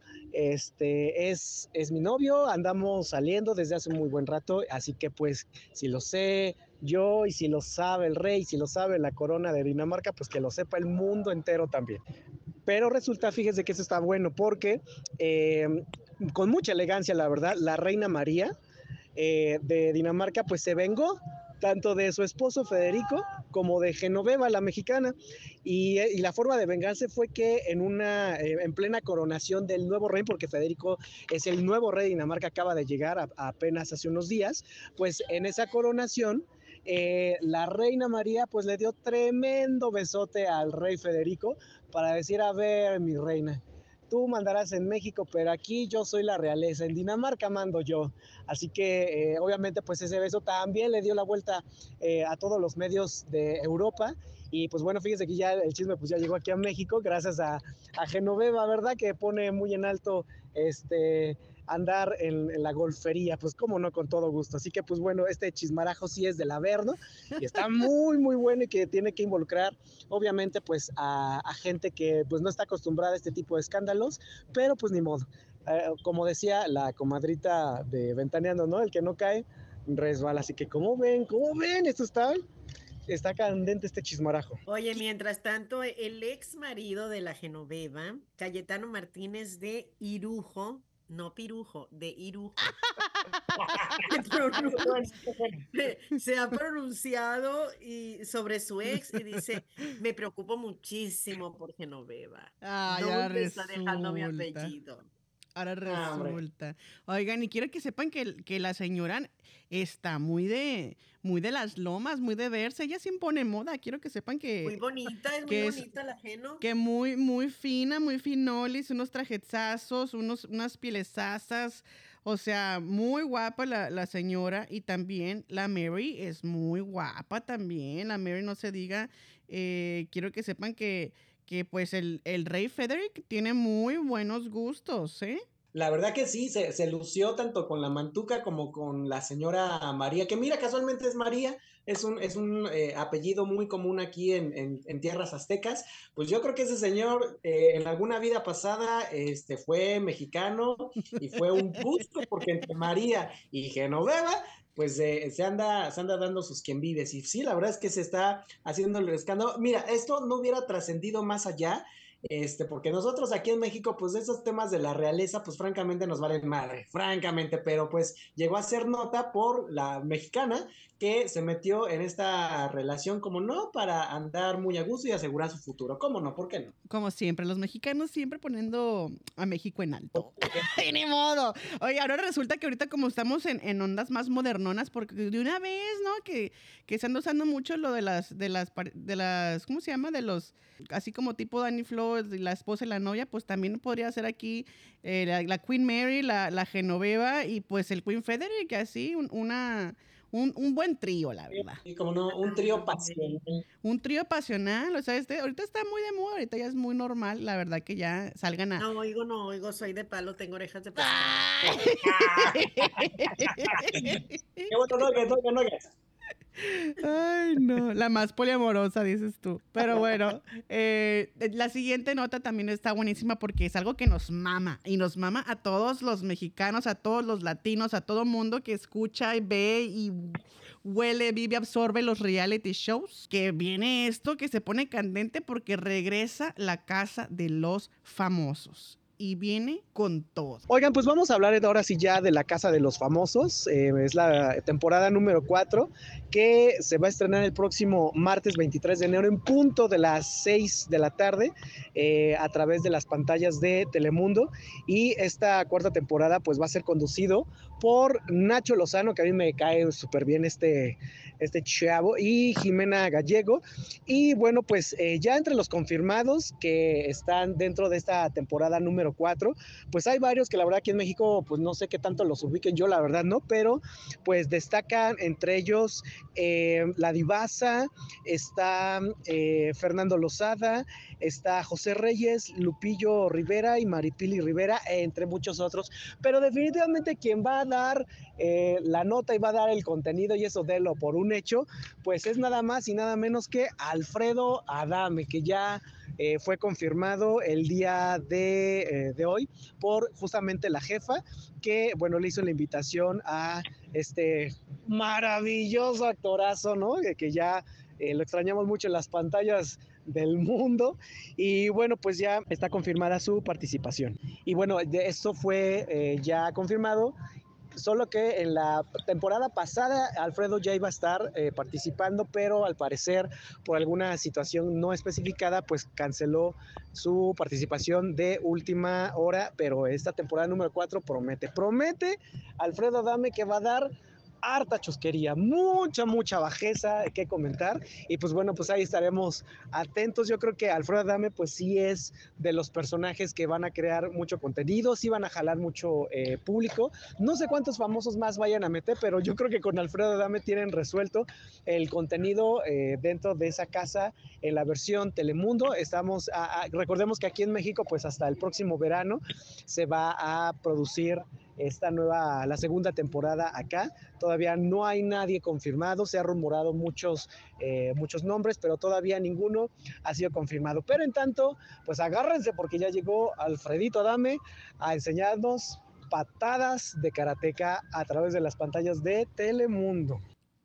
este, es, es mi novio, andamos saliendo desde hace muy buen rato, así que pues si lo sé yo y si lo sabe el rey, si lo sabe la corona de Dinamarca, pues que lo sepa el mundo entero también. Pero resulta, fíjense que eso está bueno porque eh, con mucha elegancia, la verdad, la reina María eh, de Dinamarca pues se vengó tanto de su esposo Federico como de Genoveva, la mexicana, y, y la forma de vengarse fue que en una eh, en plena coronación del nuevo rey, porque Federico es el nuevo rey de Dinamarca, acaba de llegar a, a apenas hace unos días, pues en esa coronación eh, la reina María pues le dio tremendo besote al rey Federico para decir, a ver, mi reina, tú mandarás en México, pero aquí yo soy la realeza, en Dinamarca mando yo. Así que eh, obviamente pues ese beso también le dio la vuelta eh, a todos los medios de Europa. Y pues bueno, fíjense que ya el chisme pues ya llegó aquí a México gracias a, a Genoveva, ¿verdad? Que pone muy en alto este andar en, en la golfería, pues cómo no, con todo gusto. Así que pues bueno, este chismarajo sí es del Averno y está muy muy bueno, y que tiene que involucrar obviamente pues a, a gente que pues no está acostumbrada a este tipo de escándalos, pero pues ni modo. Eh, como decía la comadrita de Ventaneando, ¿no? El que no cae, resbala. Así que, ¿cómo ven? ¿Cómo ven? Esto está, está candente este chismarajo. Oye, mientras tanto, el ex marido de la Genoveva, Cayetano Martínez de Irujo, no pirujo, de irujo. Se ha pronunciado y sobre su ex y dice, me preocupo muchísimo por Genoveva. Ah, ya ¿Dónde está dejando mi resulta. apellido? Ahora Ah, hombre. resulta. Oigan, y quiero que sepan que, que la señora está muy de, muy de las lomas, muy de verse. Ella se impone moda. Quiero que sepan Muy que, bonita, es muy que es bonita la Geno. que muy, muy fina, muy finolis, unos trajetazos, unos, unas pielesazas. O sea, muy guapa la, la señora. Y también la Mary es muy guapa también. La Mary, no se diga. Eh, quiero que sepan que, que pues el, el rey Frederick tiene muy buenos gustos, ¿eh? La verdad que sí, se, se lució tanto con la mantuca como con la señora María, que mira, casualmente es María, es un, es un eh, apellido muy común aquí en, en, en tierras aztecas. Pues yo creo que ese señor eh, en alguna vida pasada este, fue mexicano y fue un gusto, porque entre María y Genoveva, pues eh, se, anda, se anda dando sus quien vives. Y sí, la verdad es que se está haciendo el escándalo. Mira, esto no hubiera trascendido más allá. Este, porque nosotros aquí en México, pues esos temas de la realeza, pues francamente nos valen madre, francamente, pero pues llegó a ser nota por la mexicana que se metió en esta relación, como no, para andar muy a gusto y asegurar su futuro. ¿Cómo no? ¿Por qué no? Como siempre, los mexicanos siempre poniendo a México en alto. Ni modo. Oye, ahora resulta que ahorita como estamos en, en ondas más modernonas, porque de una vez, ¿no? Que, que se anda usando mucho lo de las, de las, par- de las, ¿cómo se llama? De los, así como tipo Danny Flow, la esposa y la novia, pues también podría ser aquí eh, la, la Queen Mary, la, la Genoveva y pues el Queen Frederick, así, un, una, un, un buen trío, la verdad. Y como no, un trío Ay, pasional. Un trío pasional, o sea, este, ahorita está muy de moda, ahorita ya es muy normal, la verdad que ya salgan a... no oigo, no oigo, soy de palo, tengo orejas de pescado. ¡Ay! Qué bueno, no, no, no, Ay, no, la más poliamorosa, dices tú. Pero bueno, eh, la siguiente nota también está buenísima porque es algo que nos mama y nos mama a todos los mexicanos, a todos los latinos, a todo mundo que escucha y ve y huele, vive, absorbe los reality shows. Que viene esto que se pone candente porque regresa la casa de los famosos. Y viene con todo. Oigan, pues vamos a hablar ahora sí ya de La Casa de los Famosos. Eh, es la temporada número cuatro que se va a estrenar el próximo martes veintitrés de enero en punto de las seis de la tarde eh, a través de las pantallas de Telemundo. Y esta cuarta temporada pues va a ser conducido por Nacho Lozano, que a mí me cae súper bien este, este chavo, y Jimena Gallego. Y bueno, pues eh, ya entre los confirmados que están dentro de esta temporada número cuatro, pues hay varios que la verdad aquí en México, pues no sé qué tanto los ubiquen, yo la verdad no, pero pues destacan entre ellos eh, La Divasa, está eh, Fernando Lozada, está José Reyes, Lupillo Rivera y Maripili Rivera, entre muchos otros, pero definitivamente quien va a dar eh, la nota y va a dar el contenido, y eso délo por un hecho, pues es nada más y nada menos que Alfredo Adame, que ya eh, fue confirmado el día de, eh, de hoy por justamente la jefa, que bueno, le hizo la invitación a este maravilloso actorazo, ¿no? Que, que ya eh, lo extrañamos mucho en las pantallas del mundo, y bueno, pues ya está confirmada su participación. Y bueno, de esto fue eh, ya confirmado. Solo que en la temporada pasada Alfredo ya iba a estar eh, participando, pero al parecer por alguna situación no especificada, pues canceló su participación de última hora, pero esta temporada número cuatro promete, promete Alfredo Adame que va a dar harta chusquería, mucha, mucha bajeza que comentar, y pues bueno, pues ahí estaremos atentos. Yo creo que Alfredo Adame pues sí es de los personajes que van a crear mucho contenido, sí van a jalar mucho eh, público. No sé cuántos famosos más vayan a meter, pero yo creo que con Alfredo Adame tienen resuelto el contenido eh, dentro de esa casa en la versión Telemundo. Estamos, a, a, recordemos que aquí en México pues hasta el próximo verano se va a producir esta nueva, la segunda temporada acá. Todavía no hay nadie confirmado, se ha rumorado muchos, eh, muchos nombres, pero todavía ninguno ha sido confirmado. Pero en tanto, pues agárrense porque ya llegó Alfredito Adame a enseñarnos patadas de karateca a través de las pantallas de Telemundo.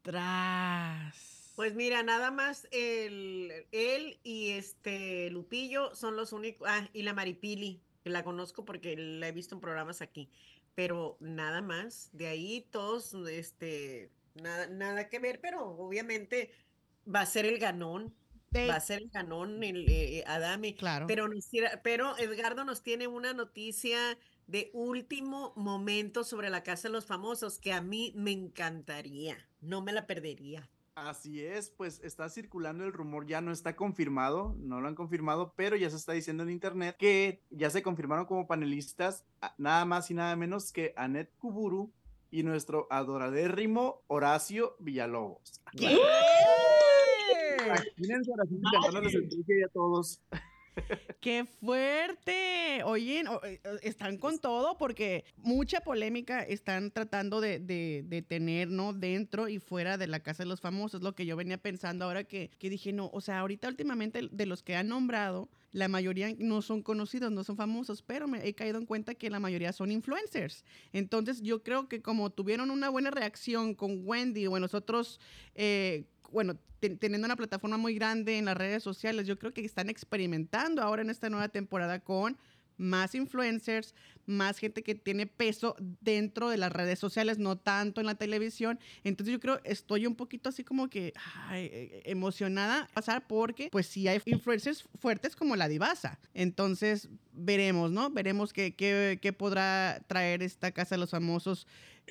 Tras. Pues mira, nada más el, él y este Lupillo son los únicos, ah, y la Maripili, la conozco porque la he visto en programas aquí, pero nada más, de ahí todos, este, nada, nada que ver, pero obviamente va a ser el ganón, va a De, ser el ganón el, eh, Adame, claro. pero, nos tira- pero Edgardo nos tiene una noticia de último momento sobre la Casa de los Famosos que a mí me encantaría, no me la perdería. Así es, pues está circulando el rumor, ya no está confirmado, no lo han confirmado, pero ya se está diciendo en internet que ya se confirmaron como panelistas a- nada más y nada menos que Anet Kuburu y nuestro adoradérrimo Horacio Villalobos. ¿Qué? Imagínense ahora sí cantándoles el truque a todos. ¡Qué fuerte! Oye, o- eh, eh, están con todo porque mucha polémica están tratando de, de- de tener, ¿no? Dentro y fuera de la Casa de los Famosos. Lo que yo venía pensando ahora que, que dije, no, o sea, ahorita últimamente de los que han nombrado, la mayoría no son conocidos, no son famosos, pero me he caído en cuenta que la mayoría son influencers. Entonces yo creo que como tuvieron una buena reacción con Wendy o en los otros, eh, bueno, ten- teniendo una plataforma muy grande en las redes sociales, yo creo que están experimentando ahora en esta nueva temporada con más influencers, más gente que tiene peso dentro de las redes sociales, no tanto en la televisión. Entonces yo creo, estoy un poquito así como que ay, eh, emocionada a pasar porque pues sí hay influencers fuertes como la Divasa. Entonces veremos, ¿no? Veremos qué, qué, qué podrá traer esta Casa de los Famosos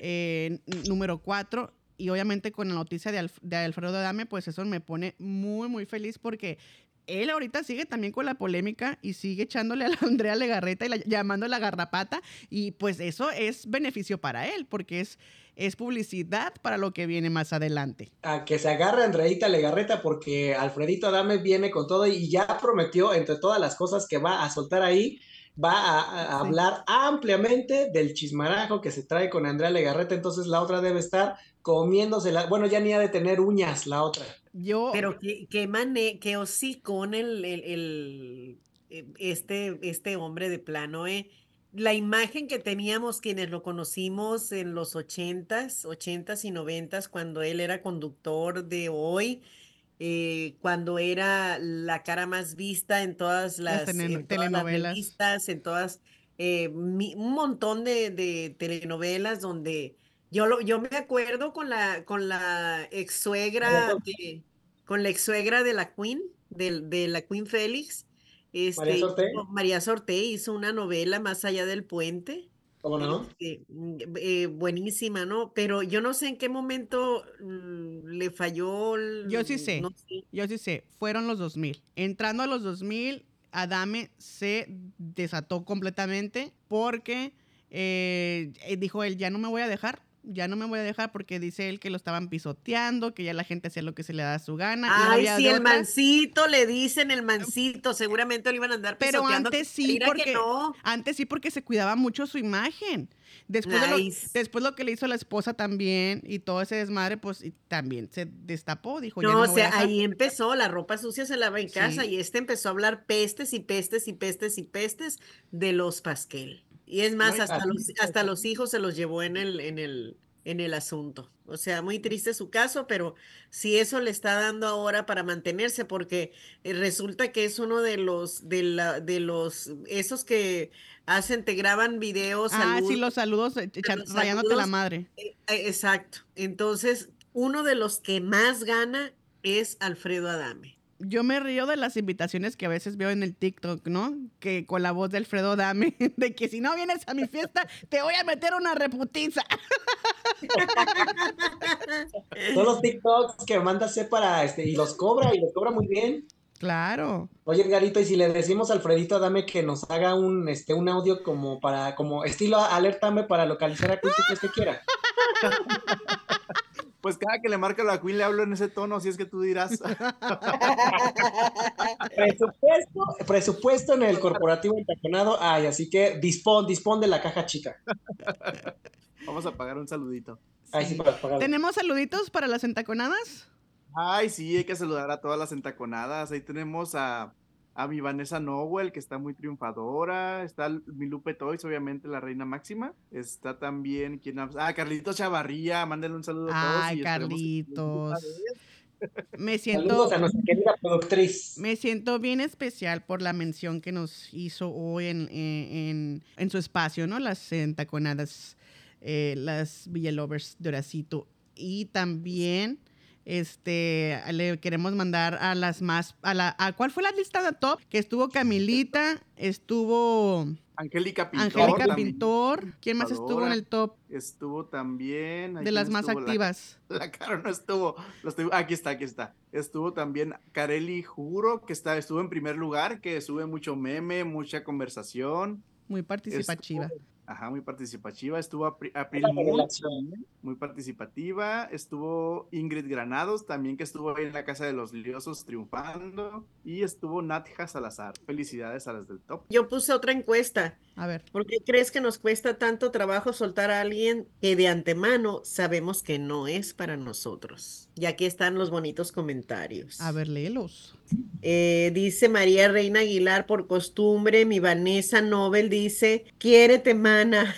eh, número cuatro. Y obviamente con la noticia de, Alf- de Alfredo Adame, pues eso me pone muy, muy feliz porque él ahorita sigue también con la polémica y sigue echándole a la Andrea Legarreta y la, llamándola garrapata. Y pues eso es beneficio para él porque es, es publicidad para lo que viene más adelante. A que se agarre Andreita Legarreta porque Alfredito Adame viene con todo y ya prometió, entre todas las cosas que va a soltar ahí, va a, a Sí. hablar ampliamente del chismarajo que se trae con Andrea Legarreta, entonces la otra debe estar comiéndosela, bueno, ya ni ha de tener uñas la otra. Yo, Pero qué, qué mané, qué hocicón el, el, el, eh, este, este hombre de plano, ¿eh? La imagen que teníamos quienes lo conocimos en los ochentas, ochentas y noventas, cuando él era conductor de Hoy, eh, cuando era la cara más vista en todas las las, tele- en todas las telenovelas. revistas, en todas, eh, mi- un montón de, de telenovelas donde yo, lo, yo me acuerdo con la, con la ex María suegra Sol- de, con la ex suegra de la Queen, de, de la Queen Félix, María este, Sorte, hizo- María Sorté hizo una novela Más allá del puente. ¿cómo no? Este, mm, eh, buenísima, ¿no? Pero yo no sé en qué momento mm, le falló, Yo sí el- no sé, sé. yo sí sé, fueron los dos mil. Entrando a los dos mil, Adame se desató completamente porque eh, eh, dijo él, ya no me voy a dejar, ya no me voy a dejar porque dice él que lo estaban pisoteando, que ya la gente hacía lo que se le da su gana y no Ay, había sí, de el otra. mancito, le dicen el mancito, seguramente lo iban a andar Pero pisoteando. antes sí, Mira que porque no. antes sí porque se cuidaba mucho su imagen. Después de lo, Ay, después lo que le hizo la esposa también y todo ese desmadre, pues y también se destapó, dijo, ya no, no o me voy a sea, dejar. ahí empezó, la ropa sucia se lava en casa Sí. y este empezó a hablar pestes y pestes y pestes y pestes de los Pasquel. Y es No, más, y hasta Así, los, hasta los hijos se los llevó en el, en el, en el asunto. O sea, muy triste su caso, pero sí eso le está dando ahora para mantenerse, porque eh, resulta que es uno de los, de la, de los, esos que hacen, te graban videos, Ah, sí, saludos, los saludos, eh, echan- los rayándote la saludos. madre. Eh, eh, Exacto. Entonces, uno de los que más gana es Alfredo Adame. Yo me río de las invitaciones que a veces veo en el TikTok, ¿no? Que con la voz de Alfredo Dame, de que si no vienes a mi fiesta, te voy a meter una reputiza. son los TikToks que manda hacer para este, y los cobra, y los cobra muy bien. Claro. Oye, Edgarito, y si le decimos a Alfredito Adame que nos haga un, este, un audio como para, como estilo alertame para localizar a Queen, ¿tú crees que quiera? pues cada que le marca a la Queen le hablo en ese tono, si es que tú dirás. Presupuesto, presupuesto en el corporativo entaconado, ay, así que dispón, dispón de la caja chica. Vamos a pagar un saludito. Ay, sí, Sí. para pagar. ¿Tenemos saluditos para las entaconadas? Ay, sí, hay que saludar a todas las entaconadas. Ahí tenemos a, a mi Vanessa Nowell, que está muy triunfadora. Está mi Lupe Toys, obviamente la reina máxima. Está también, ¿quién más? Ah, Carlitos Chavarría, mándenle un saludo a todos Ay, y esperemos que les guste esta Carlitos. vez. Me siento, Saludos a nuestra querida productriz. me siento bien especial por la mención que nos hizo hoy en, en, en, en su espacio, ¿no? Las entaconadas, eh, las Villalovers de Horacito. Y también este, le queremos mandar a las más, a la, a, ¿cuál fue la lista de top? Que estuvo Camilita, estuvo... Angélica Pintor. Angélica también. Pintor. ¿Quién más estuvo en el top? Estuvo también. De las más estuvo? activas. La, la Caro no estuvo. Lo estuvo. Aquí está, aquí está. Estuvo también Kareli Juro, que está, estuvo en primer lugar, que sube mucho meme, mucha conversación. Muy participativa. Estuvo, ajá, muy participativa. Estuvo April, April Moon, también, muy participativa. Estuvo Ingrid Granados, también que estuvo ahí en la Casa de los Liosos triunfando. Y estuvo Natja Salazar. Felicidades a las del top. Yo puse otra encuesta. A ver. ¿Por qué crees que nos cuesta tanto trabajo soltar a alguien que de antemano sabemos que no es para nosotros? Y aquí están los bonitos comentarios. A ver, léelos. Eh, dice María Reina Aguilar, por costumbre. Mi Vanessa Nobel dice, quiérete, mana.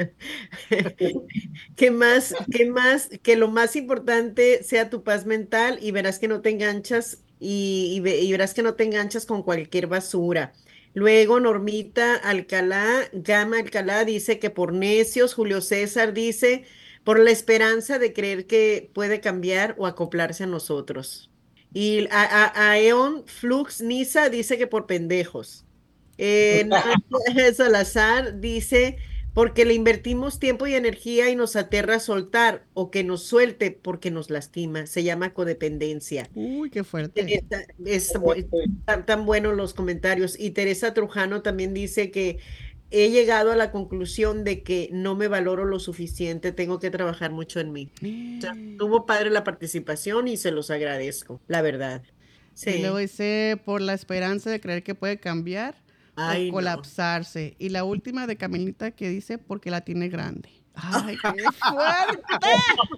que más, que más, que lo más importante sea tu paz mental y verás que no te enganchas y, y, ve- y verás que no te enganchas con cualquier basura. Luego Normita Alcalá, Gama Alcalá dice que por necios. Julio César dice, por la esperanza de creer que puede cambiar o acoplarse a nosotros. Y a, a, a Eon Flux Nisa dice que por pendejos. Eh, Nadia Salazar dice, porque le invertimos tiempo y energía y nos aterra soltar o que nos suelte porque nos lastima. Se llama codependencia. Uy, qué fuerte. Teresa, es bu- tan, tan buenos los comentarios. Y Teresa Trujano también dice que he llegado a la conclusión de que no me valoro lo suficiente, tengo que trabajar mucho en mí. O sea, tuvo padre la participación y se los agradezco, la verdad. Y luego Sí. dice, por la esperanza de creer que puede cambiar Ay, o no. colapsarse. Y la última de Camilita que dice, porque la tiene grande. ¡Ay, qué fuerte!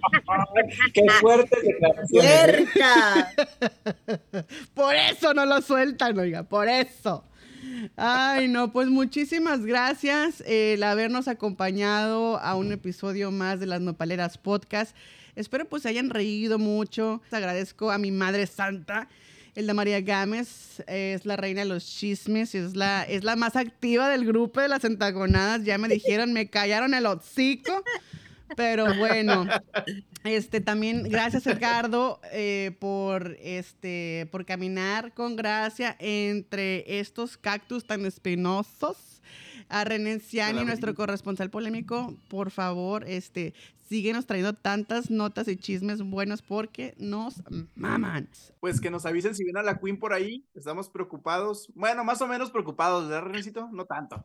Qué fuertes declaraciones. ¡Cerca! Por eso no lo sueltan, oiga, por eso. Ay, no, pues muchísimas gracias eh, el habernos acompañado a un episodio más de Las Nopaleras Podcast. Espero pues se hayan reído mucho. Agradezco a mi madre santa, Elda María Gámez, eh, es la reina de los chismes, es la, es la más activa del grupo de las entagonadas. Ya me dijeron, me callaron el hocico. Pero bueno, este también gracias Edgardo eh, por este por caminar con gracia entre estos cactus tan espinosos. A René Ciani, nuestro corresponsal polémico, por favor, este, síguenos trayendo tantas notas y chismes buenos porque nos maman. Pues que nos avisen si ven a la Queen por ahí. Estamos preocupados. Bueno, más o menos preocupados, ¿verdad, Renécito? No tanto.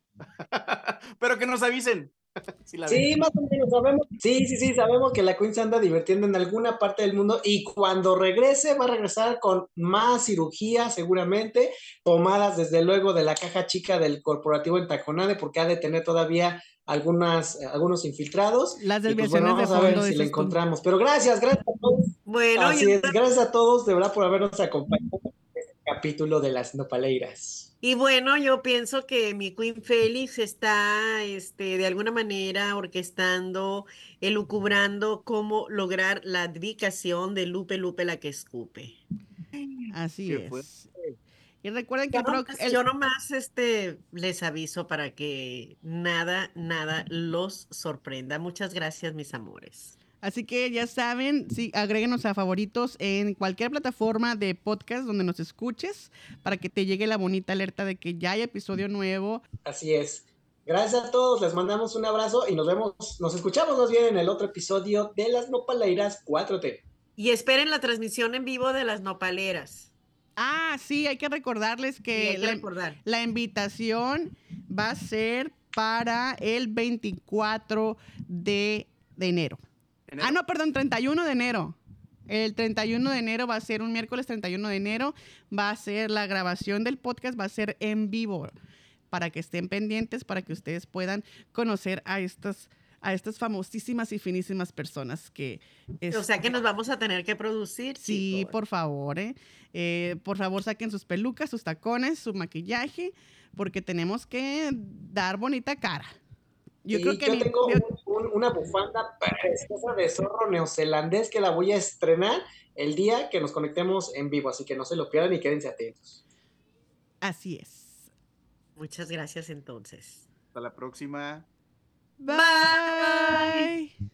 Pero que nos avisen. Si la Sí, ven. más o menos sabemos. Sí, sí, sí, sabemos que la Queen se anda divirtiendo en alguna parte del mundo y cuando regrese va a regresar con más cirugía seguramente, tomadas desde luego de la caja chica del corporativo Entaconade porque ha de tener todavía algunas, eh, algunos infiltrados. Las Y pues bueno, desviaciones de vamos a ver fondo, si la dices tú. encontramos. Pero gracias, gracias a todos. Bueno, Así y, es, gracias a todos de verdad por habernos acompañado en este capítulo de las Nopaleiras. y bueno, yo pienso que mi Queen Félix está este, de alguna manera orquestando, elucubrando cómo lograr la advocación de Lupe Lupe la que escupe. Así Qué fuerte. es. Y recuerden que Yo el pro- nomás, el- yo nomás, este, les aviso para que nada, nada los sorprenda. Muchas gracias, mis amores. Así que ya saben, sí, agréguenos a favoritos en cualquier plataforma de podcast donde nos escuches para que te llegue la bonita alerta de que ya hay episodio nuevo. Así es. Gracias a todos, les mandamos un abrazo y nos vemos, nos escuchamos más bien en el otro episodio de las Nopaleiras cuatro T. Y esperen la transmisión en vivo de las nopaleras. Ah, sí, hay que recordarles Y que hay que la, recordar. la invitación va a ser para el veinticuatro de, de enero. Enero. Ah, no, perdón, treinta y uno de enero. El treinta y uno de enero va a ser un miércoles treinta y uno de enero. Va a ser la grabación del podcast, va a ser en vivo. Para que estén pendientes, para que ustedes puedan conocer a estas, a estas famosísimas y finísimas personas que... es- O sea que nos vamos a tener que producir. Sí, chicos. por favor, ¿eh? Eh, por favor, saquen sus pelucas, sus tacones, su maquillaje, porque tenemos que dar bonita cara. Yo Sí, creo que yo mi- tengo yo- un, un- una bufanda preciosa de zorro neozelandés que la voy a estrenar el día que nos conectemos en vivo, así que no se lo pierdan y quédense atentos. Así es. Muchas gracias entonces. Hasta la próxima. Bye.